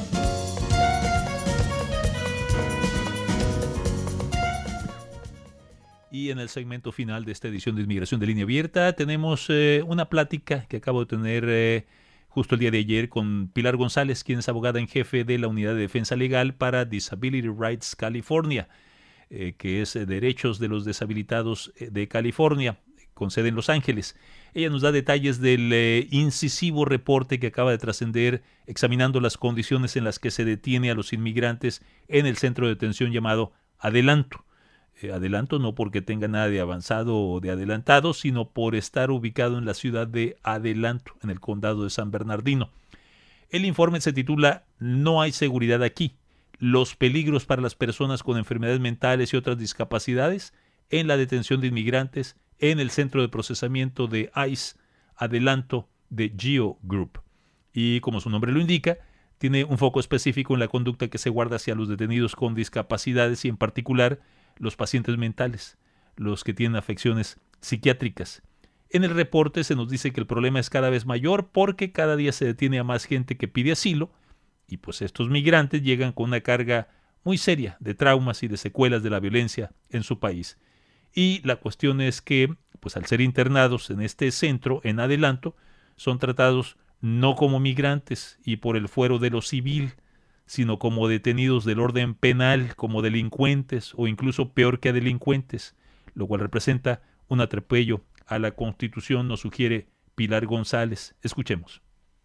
Y en el segmento final de esta edición de Inmigración de Línea Abierta tenemos eh, una plática que acabo de tener eh, justo el día de ayer con Pilar González, quien es abogada en jefe de la Unidad de Defensa Legal para Disability Rights California, eh, que es eh, Derechos de los Deshabilitados de California, con sede en Los Ángeles. Ella nos da detalles del eh, incisivo reporte que acaba de trascender examinando las condiciones en las que se detiene a los inmigrantes en el centro de detención llamado Adelanto. Eh, adelanto no porque tenga nada de avanzado o de adelantado, sino por estar ubicado en la ciudad de Adelanto, en el condado de San Bernardino. El informe se titula No hay seguridad aquí, los peligros para las personas con enfermedades mentales y otras discapacidades en la detención de inmigrantes en el centro de procesamiento de ICE Adelanto de Geo Group. Y como su nombre lo indica, tiene un foco específico en la conducta que se guarda hacia los detenidos con discapacidades y en particular los pacientes mentales, los que tienen afecciones psiquiátricas. En el reporte se nos dice que el problema es cada vez mayor porque cada día se detiene a más gente que pide asilo y pues estos migrantes llegan con una carga muy seria de traumas y de secuelas de la violencia en su país. Y la cuestión es que, pues al ser internados en este centro, en adelanto, son tratados no como migrantes y por el fuero de lo civil, sino como detenidos del orden penal, como delincuentes o incluso peor que delincuentes, lo cual representa un atropello a la Constitución, nos sugiere Pilar González. Escuchemos.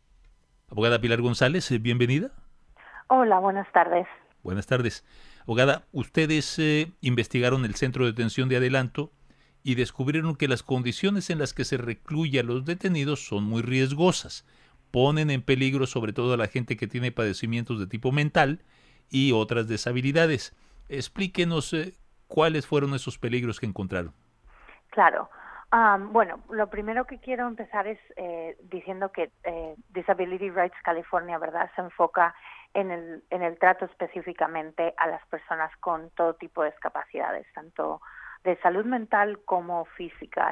Abogada Pilar González, bienvenida. Hola, buenas tardes. Buenas tardes. Abogada, ustedes eh, investigaron el centro de detención de Adelanto y descubrieron que las condiciones en las que se recluye a los detenidos son muy riesgosas. Ponen en peligro sobre todo a la gente que tiene padecimientos de tipo mental y otras deshabilidades. Explíquenos eh, cuáles fueron esos peligros que encontraron. Claro. Um, bueno, lo primero que quiero empezar es eh, diciendo que eh, Disability Rights California, ¿verdad?, se enfoca en el, en el trato específicamente a las personas con todo tipo de discapacidades, tanto de salud mental como físicas.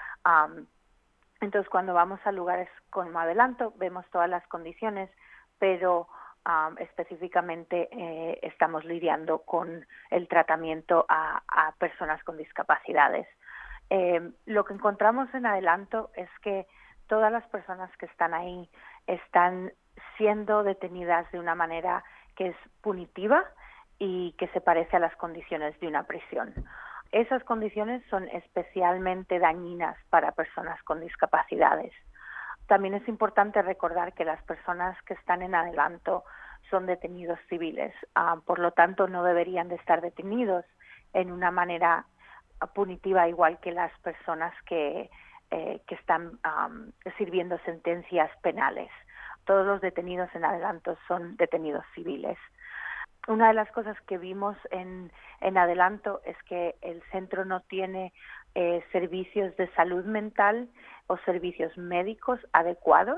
Um, entonces, cuando vamos a lugares como Adelanto, vemos todas las condiciones, pero um, específicamente eh, estamos lidiando con el tratamiento a, a personas con discapacidades. Eh, lo que encontramos en Adelanto es que todas las personas que están ahí están siendo detenidas de una manera que es punitiva y que se parece a las condiciones de una prisión. Esas condiciones son especialmente dañinas para personas con discapacidades. También es importante recordar que las personas que están en Adelanto son detenidos civiles, uh, por lo tanto no deberían de estar detenidos en una manera punitiva igual que las personas que, eh, que están um, sirviendo sentencias penales. Todos los detenidos en Adelanto son detenidos civiles. Una de las cosas que vimos en, en Adelanto es que el centro no tiene eh, servicios de salud mental o servicios médicos adecuados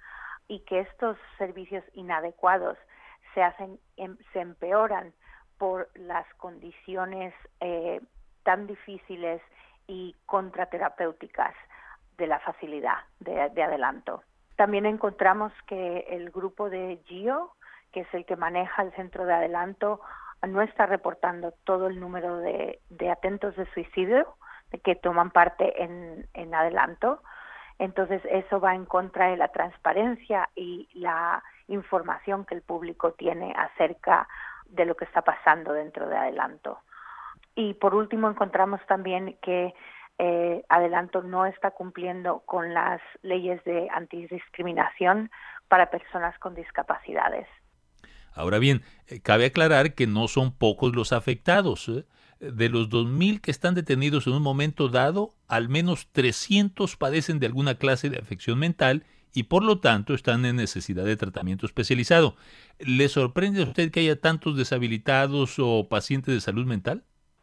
y que estos servicios inadecuados se hacen, em, se empeoran por las condiciones eh, tan difíciles y contraterapéuticas de la facilidad de, de Adelanto. También encontramos que el grupo de GIO, que es el que maneja el centro de Adelanto, no está reportando todo el número de, de atentos de suicidio que toman parte en, en Adelanto. Entonces eso va en contra de la transparencia y la información que el público tiene acerca de lo que está pasando dentro de Adelanto. Y por último encontramos también que eh, Adelanto no está cumpliendo con las leyes de antidiscriminación para personas con discapacidades. Ahora bien, eh, cabe aclarar que no son pocos los afectados. ¿eh? De los dos mil que están detenidos en un momento dado, al menos trescientos padecen de alguna clase de afección mental y por lo tanto están en necesidad de tratamiento especializado. ¿Le sorprende a usted que haya tantos deshabilitados o pacientes de salud mental?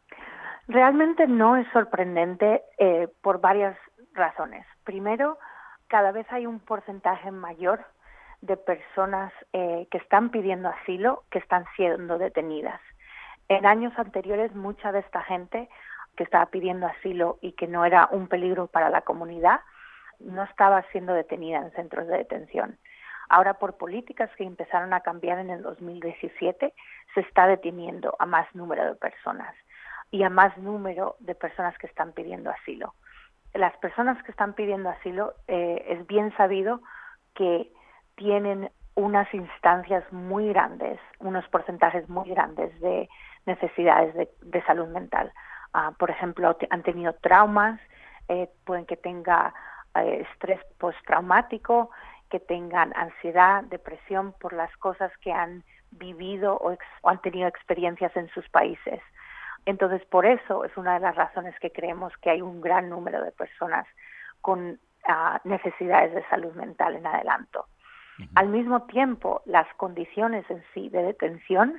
Realmente no es sorprendente eh, por varias razones. Primero, cada vez hay un porcentaje mayor de personas eh, que están pidiendo asilo que están siendo detenidas. En años anteriores, mucha de esta gente que estaba pidiendo asilo y que no era un peligro para la comunidad, no estaba siendo detenida en centros de detención. Ahora, por políticas que empezaron a cambiar en el dos mil diecisiete, se está deteniendo a más número de personas y a más número de personas que están pidiendo asilo. Las personas que están pidiendo asilo, eh, es bien sabido que tienen unas instancias muy grandes, unos porcentajes muy grandes de necesidades de, de salud mental. Uh, por ejemplo, te, han tenido traumas, eh, pueden que tenga eh, estrés postraumático, que tengan ansiedad, depresión por las cosas que han vivido o, ex, o han tenido experiencias en sus países. Entonces, por eso es una de las razones que creemos que hay un gran número de personas con uh, necesidades de salud mental en Adelanto. Uh-huh. Al mismo tiempo, las condiciones en sí de detención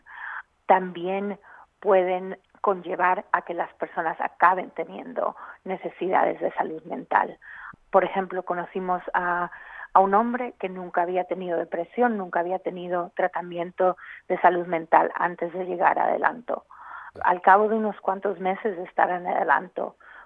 también pueden conllevar a que las personas acaben teniendo necesidades de salud mental. Por ejemplo, conocimos a, a un hombre que nunca había tenido depresión, nunca había tenido tratamiento de salud mental antes de llegar a Adelanto. Al cabo de unos cuantos meses de estar en Adelanto,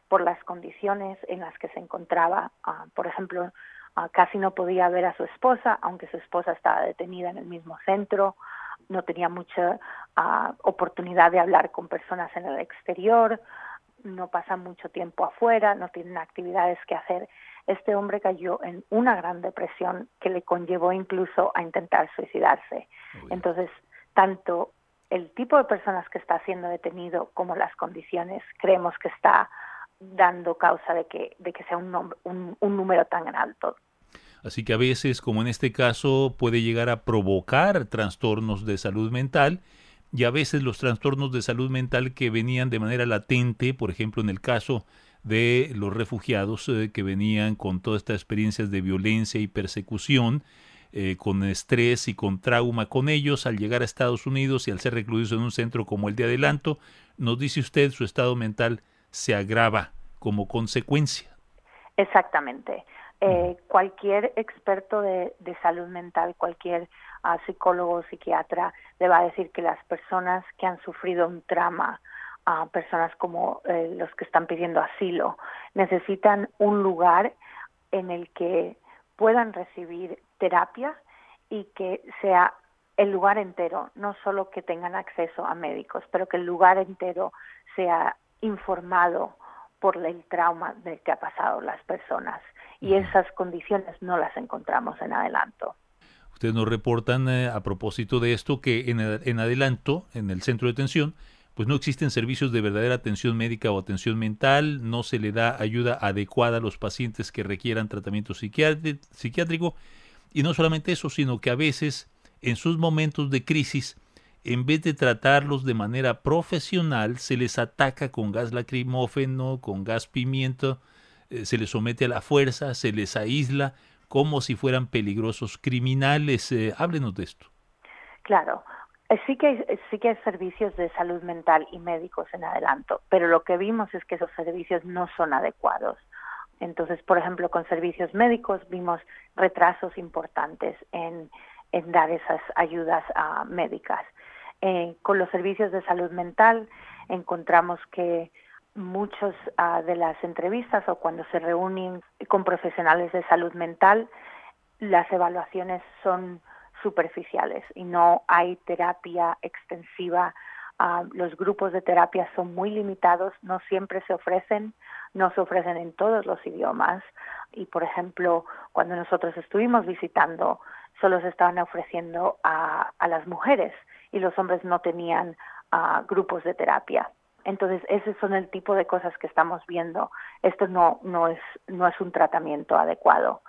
por las condiciones en las que se encontraba. Uh, por ejemplo, uh, casi no podía ver a su esposa, aunque su esposa estaba detenida en el mismo centro. No tenía mucha uh, oportunidad de hablar con personas en el exterior, no pasa mucho tiempo afuera, no tienen actividades que hacer. Este hombre cayó en una gran depresión que le conllevó incluso a intentar suicidarse. Uy. Entonces, tanto el tipo de personas que está siendo detenido como las condiciones, creemos que está dando causa de que, de que sea un, un, un número tan alto. Así que a veces, como en este caso, puede llegar a provocar trastornos de salud mental, y a veces los trastornos de salud mental que venían de manera latente, por ejemplo, en el caso de los refugiados eh, que venían con todas estas experiencias de violencia y persecución, eh, con estrés y con trauma con ellos, al llegar a Estados Unidos y al ser recluidos en un centro como el de Adelanto, nos dice usted, su estado mental se agrava como consecuencia. Exactamente. Eh, cualquier experto de, de salud mental, cualquier uh, psicólogo o psiquiatra le va a decir que las personas que han sufrido un trauma, uh, personas como eh, los que están pidiendo asilo, necesitan un lugar en el que puedan recibir terapia y que sea el lugar entero, no solo que tengan acceso a médicos, pero que el lugar entero sea informado por el trauma del que ha pasado las personas. Y esas condiciones no las encontramos en Adelanto. Ustedes nos reportan eh, a propósito de esto que en, en Adelanto, en el centro de detención, pues no existen servicios de verdadera atención médica o atención mental, no se le da ayuda adecuada a los pacientes que requieran tratamiento psiquiátri- psiquiátrico, y no solamente eso, sino que a veces en sus momentos de crisis, en vez de tratarlos de manera profesional, se les ataca con gas lacrimógeno, con gas pimienta, eh, se les somete a la fuerza, se les aísla como si fueran peligrosos criminales. Eh, háblenos de esto. Claro, eh, sí que hay, sí que hay servicios de salud mental y médicos en Adelanto, pero lo que vimos es que esos servicios no son adecuados. Entonces, por ejemplo, con servicios médicos vimos retrasos importantes en, en dar esas ayudas uh, médicas. Eh, con los servicios de salud mental encontramos que muchos uh, de las entrevistas o cuando se reúnen con profesionales de salud mental, las evaluaciones son superficiales y no hay terapia extensiva. Uh, los grupos de terapia son muy limitados, no siempre se ofrecen, no se ofrecen en todos los idiomas. Y, por ejemplo, cuando nosotros estuvimos visitando, solo se estaban ofreciendo a, a las mujeres y los hombres no tenían uh, grupos de terapia. Entonces, esos son el tipo de cosas que estamos viendo. Esto no, no es, no es un tratamiento adecuado.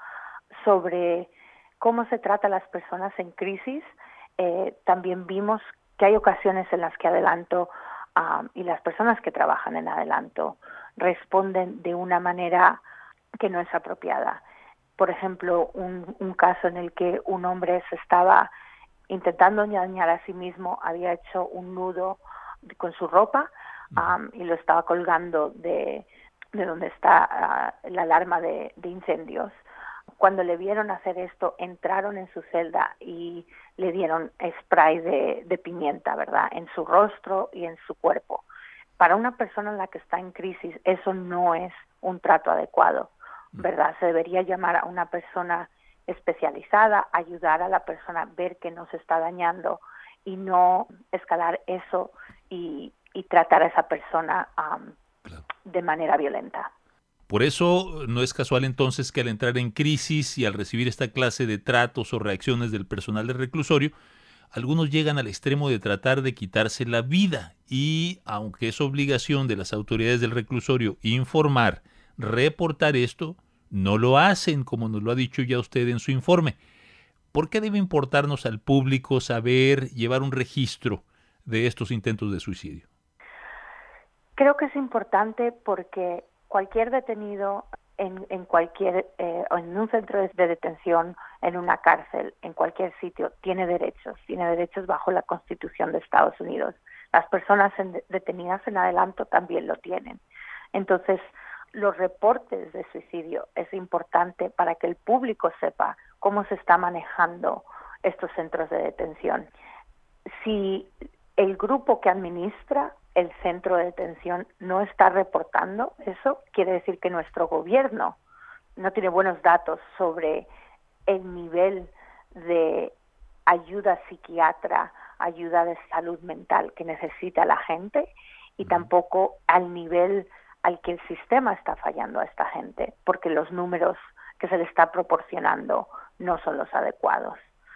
Sobre cómo se trata a las personas en crisis, eh, también vimos que hay ocasiones en las que Adelanto um, y las personas que trabajan en Adelanto responden de una manera que no es apropiada. Por ejemplo, un, un caso en el que un hombre se estaba intentando dañar a sí mismo, había hecho un nudo con su ropa um, y lo estaba colgando de, de donde está uh, la alarma de, de incendios. Cuando le vieron hacer esto, entraron en su celda y le dieron spray de, de pimienta, ¿verdad?, en su rostro y en su cuerpo. Para una persona en la que está en crisis, eso no es un trato adecuado, ¿verdad? Se debería llamar a una persona especializada, ayudar a la persona a ver que no se está dañando y no escalar eso y, y tratar a esa persona um, claro. de manera violenta. Por eso no es casual entonces que al entrar en crisis y al recibir esta clase de tratos o reacciones del personal del reclusorio, algunos llegan al extremo de tratar de quitarse la vida y, aunque es obligación de las autoridades del reclusorio informar, reportar esto, no lo hacen, como nos lo ha dicho ya usted en su informe. ¿Por qué debe importarnos al público saber llevar un registro de estos intentos de suicidio? Creo que es importante porque cualquier detenido en, en cualquier eh, en un centro de detención, en una cárcel, en cualquier sitio, tiene derechos, tiene derechos bajo la Constitución de Estados Unidos. Las personas en, detenidas en Adelanto también lo tienen. Entonces, los reportes de suicidio es importante para que el público sepa cómo se está manejando estos centros de detención. Si el grupo que administra el centro de detención no está reportando eso, quiere decir que nuestro gobierno no tiene buenos datos sobre el nivel de ayuda psiquiatra, ayuda de salud mental que necesita la gente, y tampoco al nivel al que el sistema está fallando a esta gente, porque los números que se le está proporcionando no son los adecuados.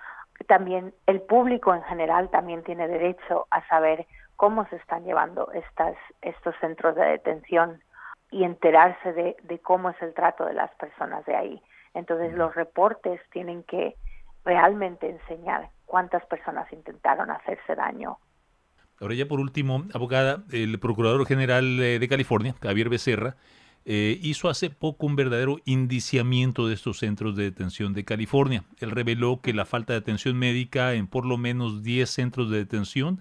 También el público en general también tiene derecho a saber cómo se están llevando estas, estos centros de detención y enterarse de, de cómo es el trato de las personas de ahí. Entonces los reportes tienen que realmente enseñar cuántas personas intentaron hacerse daño. Ahora ya por último, abogada, el Procurador General de California, Javier Becerra, eh, hizo hace poco un verdadero indiciamiento de estos centros de detención de California. Él reveló que la falta de atención médica en por lo menos diez centros de detención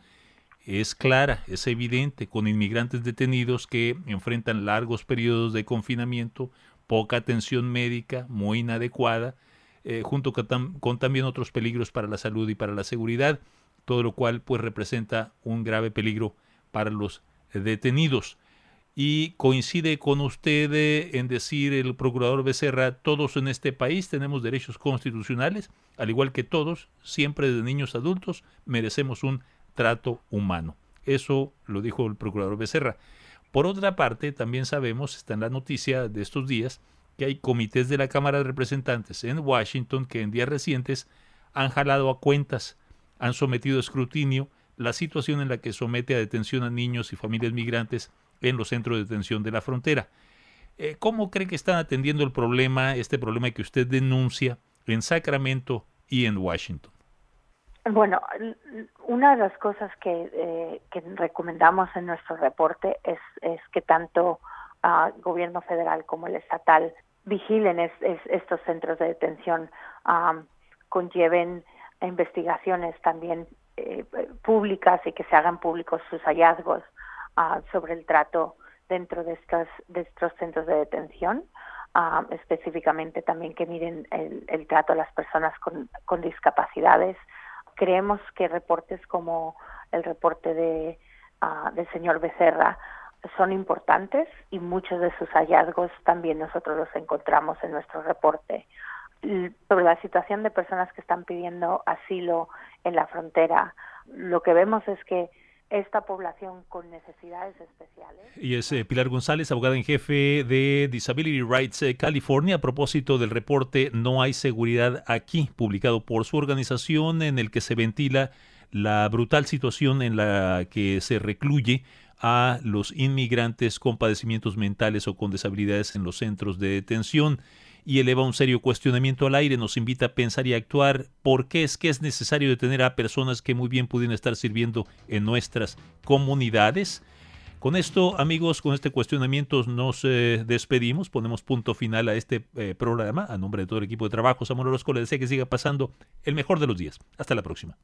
es clara, es evidente, con inmigrantes detenidos que enfrentan largos periodos de confinamiento, poca atención médica, muy inadecuada, eh, junto con, tam con también otros peligros para la salud y para la seguridad, todo lo cual pues representa un grave peligro para los detenidos. Y coincide con usted en decir el procurador Becerra, todos en este país tenemos derechos constitucionales, al igual que todos, siempre desde niños a adultos, merecemos un trato humano. Eso lo dijo el procurador Becerra. Por otra parte, también sabemos, está en la noticia de estos días, que hay comités de la Cámara de Representantes en Washington que en días recientes han jalado a cuentas, han sometido a escrutinio la situación en la que somete a detención a niños y familias migrantes en los centros de detención de la frontera. Eh, ¿Cómo cree que están atendiendo el problema, este problema que usted denuncia en Sacramento y en Washington? Bueno, una de las cosas que, eh, que recomendamos en nuestro reporte es, es que tanto uh, gobierno federal como el estatal vigilen es, es, estos centros de detención, um, conlleven investigaciones también eh, públicas y que se hagan públicos sus hallazgos uh, sobre el trato dentro de estos, de estos centros de detención, uh, específicamente también que miren el, el trato a las personas con, con discapacidades. Creemos que reportes como el reporte de, uh, del señor Becerra son importantes y muchos de sus hallazgos también nosotros los encontramos en nuestro reporte. Sobre la situación de personas que están pidiendo asilo en la frontera, lo que vemos es que esta población con necesidades especiales. Y es eh, Pilar González, abogada en jefe de Disability Rights eh, California, a propósito del reporte No hay seguridad aquí, publicado por su organización, en el que se ventila la brutal situación en la que se recluye a los inmigrantes con padecimientos mentales o con deshabilidades en los centros de detención, y eleva un serio cuestionamiento al aire, nos invita a pensar y a actuar. ¿Por qué es que es necesario detener a personas que muy bien pudieran estar sirviendo en nuestras comunidades? Con esto, amigos, con este cuestionamiento nos eh, despedimos, ponemos punto final a este eh, programa. A nombre de todo el equipo de trabajo, Samuel Orozco le desea que siga pasando el mejor de los días. Hasta la próxima.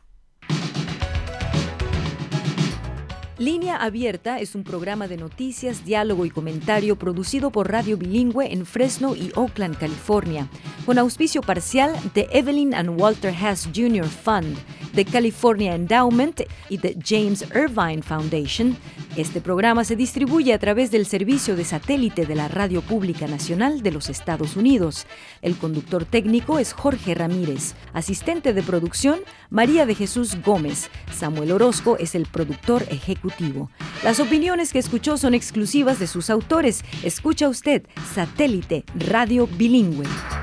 Línea Abierta es un programa de noticias, diálogo y comentario producido por Radio Bilingüe en Fresno y Oakland, California, con auspicio parcial de Evelyn and Walter Hess junior Fund, de California Endowment y de James Irvine Foundation. Este programa se distribuye a través del servicio de satélite de la Radio Pública Nacional de los Estados Unidos. El conductor técnico es Jorge Ramírez, asistente de producción María de Jesús Gómez. Samuel Orozco es el productor ejecutivo. Las opiniones que escuchó son exclusivas de sus autores. Escucha usted Satélite Radio Bilingüe.